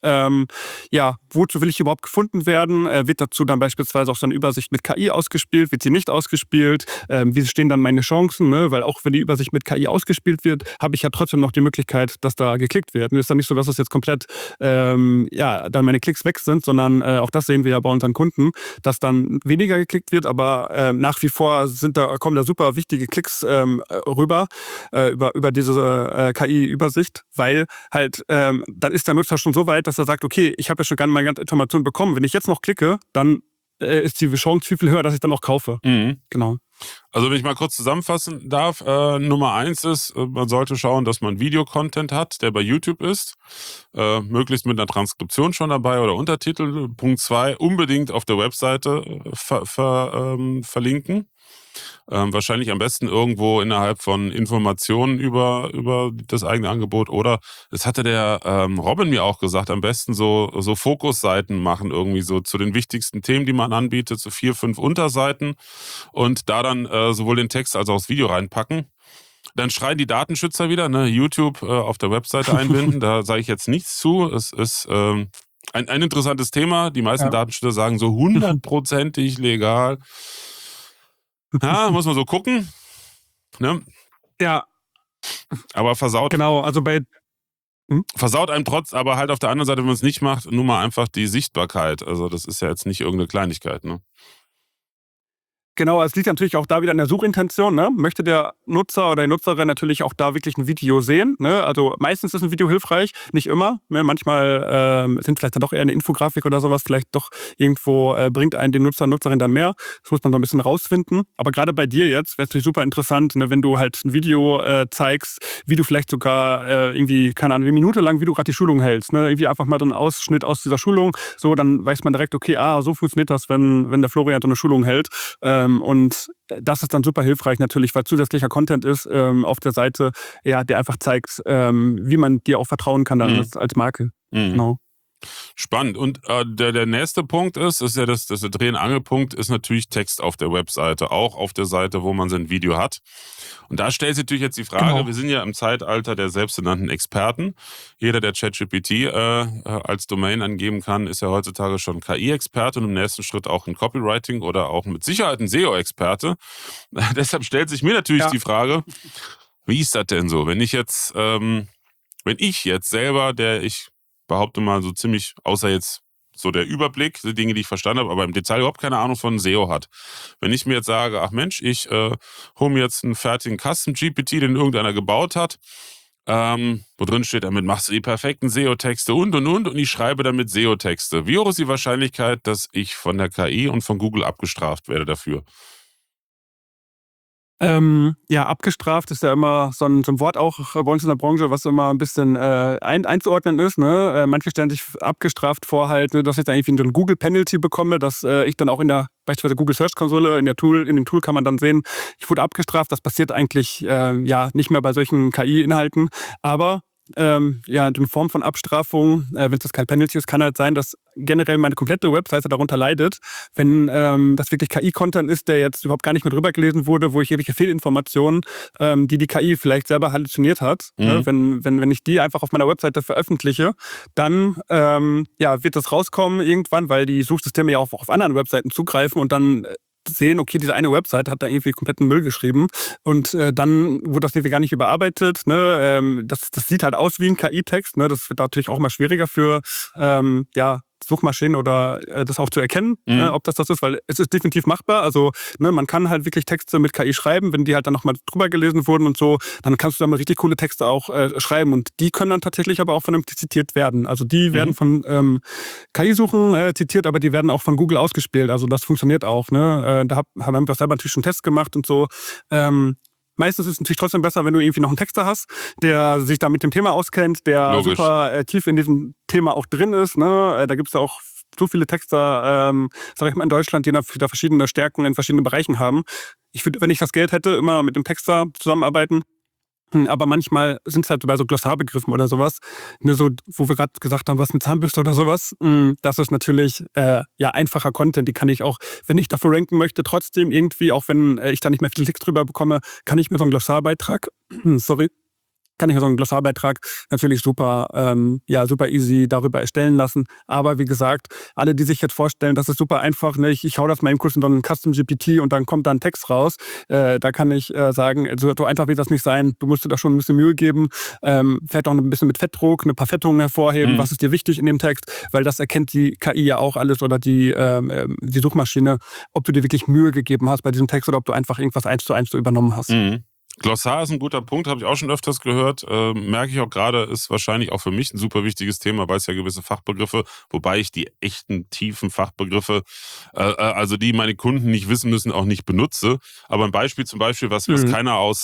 wozu will ich überhaupt gefunden werden? Wird dazu dann beispielsweise auch so eine Übersicht mit KI ausgespielt? Wird sie nicht ausgespielt? Wie stehen dann meine Chancen? Ne? Weil auch wenn die Übersicht mit KI ausgespielt wird, habe ich ja trotzdem noch die Möglichkeit, dass da geklickt wird. Und es ist dann nicht so, dass es jetzt komplett dann meine Klicks weg sind, sondern auch das sehen wir ja bei unseren Kunden, dass dann weniger geklickt wird, aber nach wie vor kommen da super wichtige Klicks rüber über diese KI-Übersicht, weil halt dann ist der Nutzer schon so weit, dass er sagt, okay, ich habe ja schon gerne meine ganze Information bekommen. Wenn ich jetzt noch klicke, dann ist die Chance viel, viel höher, dass ich dann auch kaufe. Genau. Also wenn ich mal kurz zusammenfassen darf, Nummer 1 ist, man sollte schauen, dass man Videocontent hat, der bei YouTube ist, möglichst mit einer Transkription schon dabei oder Untertitel. Punkt 2, unbedingt auf der Webseite verlinken. Wahrscheinlich am besten irgendwo innerhalb von Informationen über das eigene Angebot, oder das hatte der Robin mir auch gesagt, am besten so Fokusseiten machen, irgendwie so zu den wichtigsten Themen, die man anbietet, so 4, 5 Unterseiten und da dann sowohl den Text als auch das Video reinpacken. Dann schreien die Datenschützer wieder, ne? YouTube auf der Webseite einbinden, da sage ich jetzt nichts zu. Es ist ein interessantes Thema. Die meisten Datenschützer sagen so 100%ig legal. Ja, muss man so gucken. Ne? Ja. Aber versaut. Genau, also versaut einem trotz, aber halt auf der anderen Seite, wenn man es nicht macht, nur mal einfach die Sichtbarkeit. Also das ist ja jetzt nicht irgendeine Kleinigkeit, ne? Genau, es liegt natürlich auch da wieder an der Suchintention. Ne? Möchte der Nutzer oder die Nutzerin natürlich auch da wirklich ein Video sehen? Ne? Also meistens ist ein Video hilfreich, nicht immer. Ne? Manchmal sind vielleicht dann doch eher eine Infografik oder sowas, vielleicht doch irgendwo bringt einen den Nutzer, Nutzerin dann mehr. Das muss man so ein bisschen rausfinden. Aber gerade bei dir jetzt wäre es natürlich super interessant, ne, wenn du halt ein Video zeigst, wie du vielleicht sogar irgendwie, keine Ahnung, eine Minute lang, wie du gerade die Schulung hältst. Ne? Irgendwie einfach mal so einen Ausschnitt aus dieser Schulung. So, dann weiß man direkt, okay, so funktioniert das, wenn der Florian so eine Schulung hält. Und das ist dann super hilfreich natürlich, weil zusätzlicher Content ist auf der Seite, der einfach zeigt, wie man dir auch vertrauen kann dann als Marke. Genau. Spannend. Und der nächste Punkt ist ja das Dreh- und Angelpunkt ist natürlich Text auf der Webseite, auch auf der Seite, wo man sein Video hat. Und da stellt sich natürlich jetzt die Frage, wir sind ja im Zeitalter der selbsternannten Experten. Jeder, der ChatGPT als Domain angeben kann, ist ja heutzutage schon KI-Experte und im nächsten Schritt auch ein Copywriting oder auch mit Sicherheit ein SEO-Experte. Deshalb stellt sich mir natürlich die Frage, wie ist das denn so? Wenn ich jetzt selber, ich behaupte mal so ziemlich, außer jetzt so der Überblick, die Dinge, die ich verstanden habe, aber im Detail überhaupt keine Ahnung von SEO hat. Wenn ich mir jetzt sage, ach Mensch, ich hole mir jetzt einen fertigen Custom-GPT, den irgendeiner gebaut hat, wo drin steht, damit machst du die perfekten SEO-Texte und ich schreibe damit SEO-Texte. Wie hoch ist die Wahrscheinlichkeit, dass ich von der KI und von Google abgestraft werde dafür? Abgestraft ist ja immer so ein Wort auch bei uns in der Branche, was immer ein bisschen einzuordnen ist. Ne? Manche stellen sich abgestraft vor halt, dass ich dann irgendwie einen Google-Penalty bekomme, dass ich dann auch in der beispielsweise Google Search Konsole, in dem Tool kann man dann sehen, ich wurde abgestraft. Das passiert eigentlich nicht mehr bei solchen KI-Inhalten. Aber in Form von Abstrafung, wenn das kein Penalty ist, kann halt sein, dass generell meine komplette Webseite darunter leidet, wenn das wirklich KI-Content ist, der jetzt überhaupt gar nicht mehr drüber gelesen wurde, wo ich irgendwelche Fehlinformationen, die KI vielleicht selber halluziniert hat, wenn ich die einfach auf meiner Webseite veröffentliche, dann wird das rauskommen irgendwann, weil die Suchsysteme ja auch auf anderen Webseiten zugreifen und dann sehen, okay, diese eine Website hat da irgendwie kompletten Müll geschrieben und dann wurde das irgendwie gar nicht überarbeitet. Ne? Das sieht halt aus wie ein KI-Text. Ne? Das wird natürlich auch mal schwieriger für Suchmaschinen oder das auch zu erkennen, ob das ist, weil es ist definitiv machbar. Also man kann halt wirklich Texte mit KI schreiben, wenn die halt dann nochmal drüber gelesen wurden und so, dann kannst du da mal richtig coole Texte auch schreiben und die können dann tatsächlich aber auch vernünftig zitiert werden. Also die werden von KI-Suchen zitiert, aber die werden auch von Google ausgespielt. Also das funktioniert auch. Ne? Da haben wir selber natürlich schon Tests gemacht und so. Meistens ist es natürlich trotzdem besser, wenn du irgendwie noch einen Texter hast, der sich da mit dem Thema auskennt, der super tief in diesem Thema auch drin ist. Ne? Da gibt es ja auch so viele Texter, sag ich mal, in Deutschland, die da verschiedene Stärken in verschiedenen Bereichen haben. Ich würde, wenn ich das Geld hätte, immer mit dem Texter zusammenarbeiten. Aber manchmal sind es halt bei so Glossarbegriffen oder sowas, ne, so, wo wir gerade gesagt haben, was mit Zahnbürste oder sowas, das ist natürlich einfacher Content, die kann ich auch, wenn ich dafür ranken möchte, trotzdem irgendwie, auch wenn ich da nicht mehr viele Klicks drüber bekomme, kann ich mir so einen Glossarbeitrag, kann ich mir so einen Glossarbeitrag natürlich super, super easy darüber erstellen lassen. Aber wie gesagt, alle, die sich jetzt vorstellen, das ist super einfach, ne, ich hau das mal eben kurz in so einen Custom GPT und dann kommt da ein Text raus, da kann ich sagen, so einfach wird das nicht sein. Du musst dir da schon ein bisschen Mühe geben, vielleicht auch ein bisschen mit Fettdruck, ein paar Fettungen hervorheben, was ist dir wichtig in dem Text, weil das erkennt die KI ja auch alles oder die Suchmaschine, ob du dir wirklich Mühe gegeben hast bei diesem Text oder ob du einfach irgendwas 1:1 so übernommen hast. Glossar ist ein guter Punkt, habe ich auch schon öfters gehört. Merke ich auch gerade, ist wahrscheinlich auch für mich ein super wichtiges Thema, weil es ja gewisse Fachbegriffe, wobei ich die echten, tiefen Fachbegriffe, also die meine Kunden nicht wissen müssen, auch nicht benutze. Aber ein Beispiel zum Beispiel, was keiner aus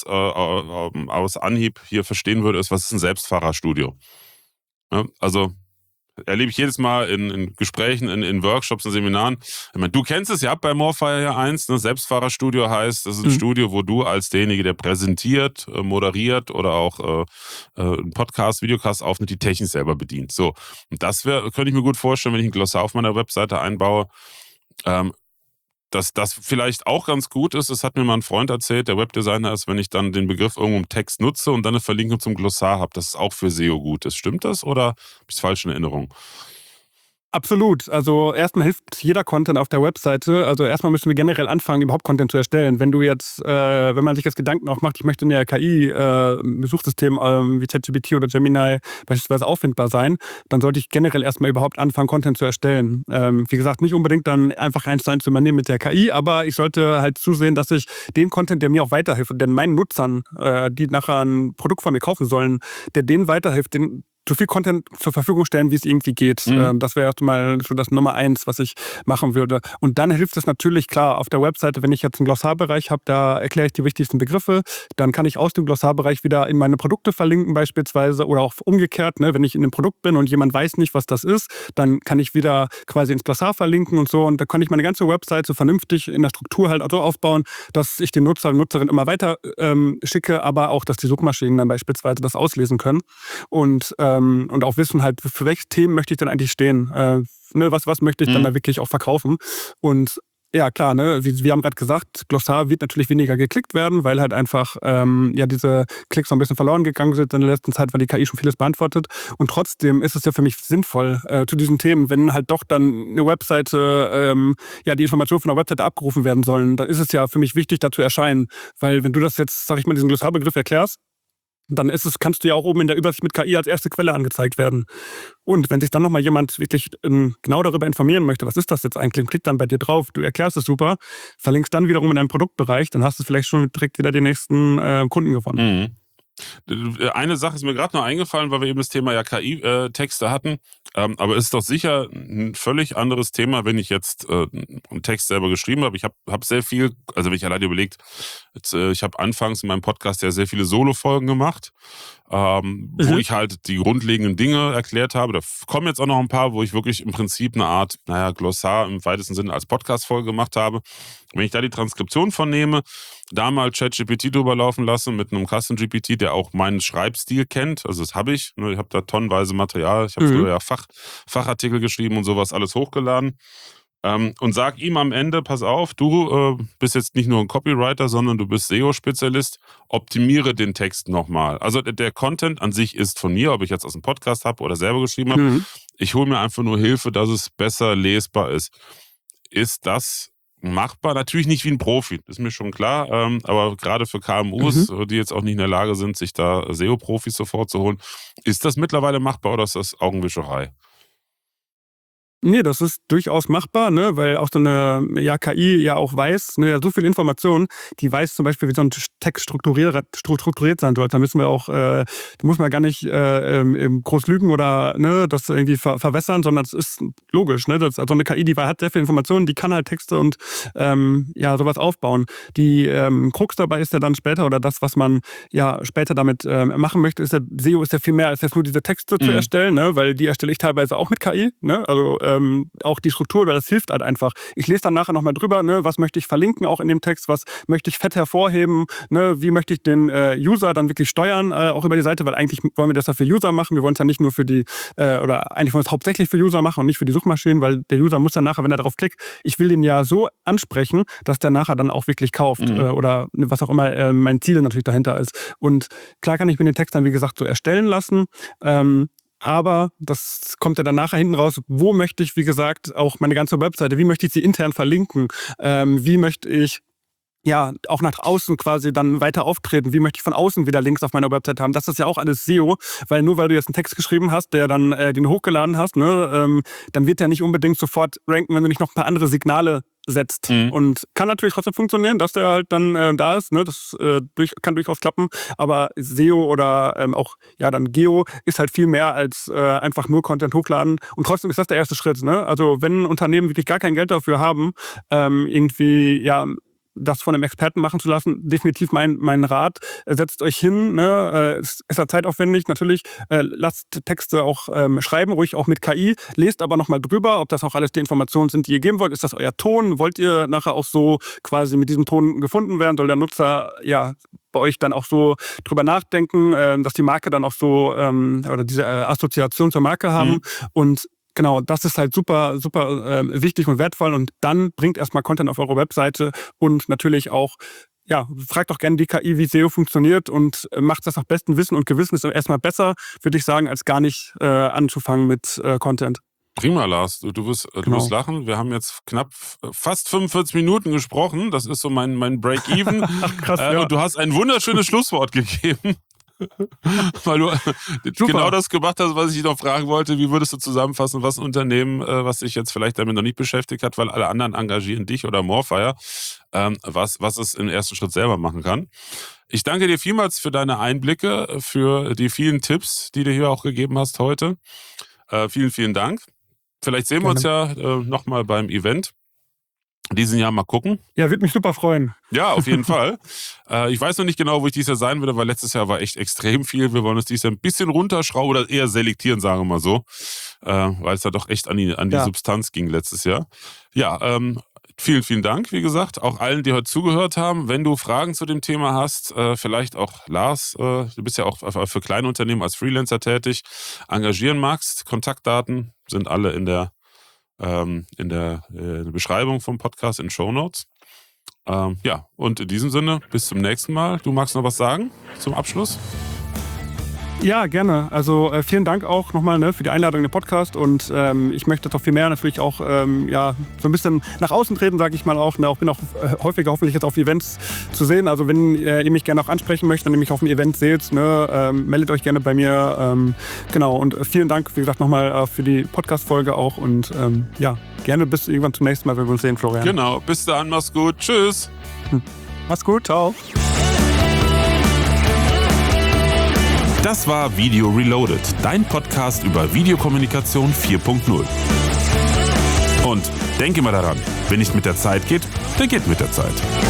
Anhieb hier verstehen würde, ist, was ist ein Selbstfahrerstudio? Ja, also erlebe ich jedes Mal in Gesprächen, in Workshops, in Seminaren. Ich meine, du kennst es ja bei Morfire ja eins, ne? Selbstfahrerstudio heißt, das ist ein Studio, wo du als derjenige, der präsentiert, moderiert oder auch einen Podcast, Videocast aufnimmt, die Technik selber bedient. So. Und das könnte ich mir gut vorstellen, wenn ich ein Glossar auf meiner Webseite einbaue, dass das vielleicht auch ganz gut ist. Das hat mir mal ein Freund erzählt, der Webdesigner ist, wenn ich dann den Begriff irgendwo im Text nutze und dann eine Verlinkung zum Glossar habe, dass es auch für SEO gut ist. Stimmt das oder habe ich es falsch in Erinnerung? Absolut. Also erstmal hilft jeder Content auf der Webseite. Also erstmal müssen wir generell anfangen, überhaupt Content zu erstellen. Wenn du jetzt, wenn man sich jetzt Gedanken auch macht, ich möchte in der KI Suchsystem wie ChatGPT oder Gemini beispielsweise auffindbar sein, dann sollte ich generell erstmal überhaupt anfangen, Content zu erstellen. Wie gesagt, nicht unbedingt dann einfach 1:1 zu übernehmen mit der KI, aber ich sollte halt zusehen, dass ich den Content, der mir auch weiterhilft, denn meinen Nutzern, die nachher ein Produkt von mir kaufen sollen, der denen weiterhilft, den so viel Content zur Verfügung stellen, wie es irgendwie geht. Das wäre erstmal so das Nummer 1, was ich machen würde. Und dann hilft es natürlich, klar, auf der Webseite, wenn ich jetzt einen Glossarbereich habe, da erkläre ich die wichtigsten Begriffe. Dann kann ich aus dem Glossarbereich wieder in meine Produkte verlinken beispielsweise oder auch umgekehrt, ne, wenn ich in einem Produkt bin und jemand weiß nicht, was das ist, dann kann ich wieder quasi ins Glossar verlinken und so. Und da kann ich meine ganze Webseite vernünftig in der Struktur halt so aufbauen, dass ich den Nutzer und Nutzerin immer weiter schicke, aber auch, dass die Suchmaschinen dann beispielsweise das auslesen können. Und auch wissen halt, für welche Themen möchte ich denn eigentlich stehen? Was möchte ich dann da wirklich auch verkaufen? Und ja, klar, ne, wir haben gerade gesagt, Glossar wird natürlich weniger geklickt werden, weil halt einfach diese Klicks so ein bisschen verloren gegangen sind in der letzten Zeit, weil die KI schon vieles beantwortet. Und trotzdem ist es ja für mich sinnvoll zu diesen Themen, wenn halt doch dann eine Webseite, die Informationen von der Webseite abgerufen werden sollen, dann ist es ja für mich wichtig, da zu erscheinen. Weil wenn du das jetzt, sag ich mal, diesen Glossarbegriff erklärst, dann kannst du ja auch oben in der Übersicht mit KI als erste Quelle angezeigt werden. Und wenn sich dann nochmal jemand wirklich genau darüber informieren möchte, was ist das jetzt eigentlich, klickt dann bei dir drauf, du erklärst es super, verlinkst dann wiederum in deinem Produktbereich, dann hast du vielleicht schon direkt wieder den nächsten Kunden gewonnen. Eine Sache ist mir gerade noch eingefallen, weil wir eben das Thema KI-Texte hatten. Aber es ist doch sicher ein völlig anderes Thema, wenn ich jetzt einen Text selber geschrieben habe. Ich habe sehr viel, also wenn ich alleine überlegt, ich habe anfangs in meinem Podcast ja sehr viele Solo-Folgen gemacht, wo ich halt die grundlegenden Dinge erklärt habe. Da kommen jetzt auch noch ein paar, wo ich wirklich im Prinzip eine Art, Glossar im weitesten Sinne als Podcast-Folge gemacht habe. Wenn ich da die Transkription von nehme, da mal ChatGPT drüber laufen lasse mit einem Custom GPT, der auch meinen Schreibstil kennt. Also das habe ich. Ich habe da tonnenweise Material. Ich habe früher ja Fachartikel geschrieben und sowas alles hochgeladen. Und sag ihm am Ende, pass auf, du bist jetzt nicht nur ein Copywriter, sondern du bist SEO-Spezialist, optimiere den Text nochmal. Also der Content an sich ist von mir, ob ich jetzt aus dem Podcast habe oder selber geschrieben habe. Ich hole mir einfach nur Hilfe, dass es besser lesbar ist. Ist das machbar? Natürlich nicht wie ein Profi, ist mir schon klar, aber gerade für KMUs, die jetzt auch nicht in der Lage sind, sich da SEO-Profis sofort zu holen, ist das mittlerweile machbar oder ist das Augenwischerei? Nee, das ist durchaus machbar, ne, weil auch so eine KI ja auch weiß, ne, so viel Informationen, die weiß zum Beispiel, wie so ein Text strukturiert sein sollte. Da müssen wir auch, da muss man gar nicht groß lügen oder das irgendwie verwässern, sondern es ist logisch, ne, also eine KI, die hat sehr viel Informationen, die kann halt Texte und sowas aufbauen. Die Krux dabei ist ja dann später, oder das, was man später damit machen möchte, ist ja, SEO ist ja viel mehr als jetzt nur diese Texte zu erstellen, ne, weil die erstelle ich teilweise auch mit KI, ne, also auch die Struktur, weil das hilft halt einfach. Ich lese dann nachher nochmal drüber, ne, was möchte ich verlinken auch in dem Text, was möchte ich fett hervorheben, ne, wie möchte ich den User dann wirklich steuern, auch über die Seite, weil eigentlich wollen wir das ja für User machen, wir wollen es ja nicht nur für die, oder eigentlich wollen wir es hauptsächlich für User machen und nicht für die Suchmaschinen, weil der User muss dann nachher, wenn er darauf klickt, ich will den ja so ansprechen, dass der nachher dann auch wirklich kauft oder was auch immer mein Ziel natürlich dahinter ist. Und klar kann ich mir den Text dann, wie gesagt, so erstellen lassen, aber das kommt ja dann nachher hinten raus, wo möchte ich, wie gesagt, auch meine ganze Webseite, wie möchte ich sie intern verlinken, wie möchte ich auch nach außen quasi dann weiter auftreten. Wie möchte ich von außen wieder Links auf meiner Website haben? Das ist ja auch alles SEO, weil nur weil du jetzt einen Text geschrieben hast, der dann den hochgeladen hast, ne, dann wird der nicht unbedingt sofort ranken, wenn du nicht noch ein paar andere Signale setzt. Und kann natürlich trotzdem funktionieren, dass der halt dann da ist. Ne? Das kann durchaus klappen. Aber SEO oder auch dann Geo ist halt viel mehr als einfach nur Content hochladen. Und trotzdem ist das der erste Schritt. Ne? Also wenn Unternehmen wirklich gar kein Geld dafür haben, das von einem Experten machen zu lassen, definitiv mein Rat. Setzt euch hin, ne? Ist ja zeitaufwendig, natürlich. Lasst Texte auch schreiben, ruhig auch mit KI. Lest aber nochmal drüber, ob das auch alles die Informationen sind, die ihr geben wollt. Ist das euer Ton? Wollt ihr nachher auch so quasi mit diesem Ton gefunden werden? Soll der Nutzer bei euch dann auch so drüber nachdenken, dass die Marke dann auch so oder diese Assoziation zur Marke haben? Und genau, das ist halt super, super wichtig und wertvoll. Und dann bringt erstmal Content auf eure Webseite und natürlich auch, fragt auch gerne die KI, wie SEO funktioniert und macht das nach bestem Wissen und Gewissen. Ist erstmal besser, würde ich sagen, als gar nicht anzufangen mit Content. Prima, Lars. Du wirst lachen. Wir haben jetzt knapp fast 45 Minuten gesprochen. Das ist so mein Break-Even. Ach, krass, Und du hast ein wunderschönes Schlusswort gegeben. Weil du genau das gemacht hast, was ich dich noch fragen wollte. Wie würdest du zusammenfassen, was ein Unternehmen, was sich jetzt vielleicht damit noch nicht beschäftigt hat, weil alle anderen engagieren dich oder Morefire, was es im ersten Schritt selber machen kann? Ich danke dir vielmals für deine Einblicke, für die vielen Tipps, die du hier auch gegeben hast heute. Vielen, vielen Dank. Vielleicht sehen wir uns ja nochmal beim Event. Diesen Jahr mal gucken. Ja, würde mich super freuen. Ja, auf jeden Fall. Ich weiß noch nicht genau, wo ich dieses Jahr sein würde, weil letztes Jahr war echt extrem viel. Wir wollen uns dieses Jahr ein bisschen runterschrauben oder eher selektieren, sagen wir mal so. Weil es da doch echt an die Substanz ging letztes Jahr. Ja, vielen, vielen Dank, wie gesagt. Auch allen, die heute zugehört haben. Wenn du Fragen zu dem Thema hast, vielleicht auch Lars, du bist ja auch für kleine Unternehmen als Freelancer tätig, engagieren magst. Kontaktdaten sind alle in der Beschreibung vom Podcast in Shownotes. Und in diesem Sinne, bis zum nächsten Mal. Du magst noch was sagen zum Abschluss? Ja, gerne. Also vielen Dank auch nochmal für die Einladung in den Podcast und ich möchte doch viel mehr natürlich auch so ein bisschen nach außen treten, sage ich mal auch. Ne? Bin auch häufiger hoffentlich jetzt auf Events zu sehen. Also wenn ihr mich gerne auch ansprechen möchtet, wenn ihr mich auf dem Event seht, meldet euch gerne bei mir. Und vielen Dank, wie gesagt, nochmal für die Podcast-Folge auch und gerne bis irgendwann zum nächsten Mal, wenn wir uns sehen, Florian. Genau, bis dann, mach's gut, tschüss. Mach's gut, ciao. Das war Video Reloaded, dein Podcast über Videokommunikation 4.0. Und denk immer daran, wer nicht mit der Zeit geht, der geht mit der Zeit.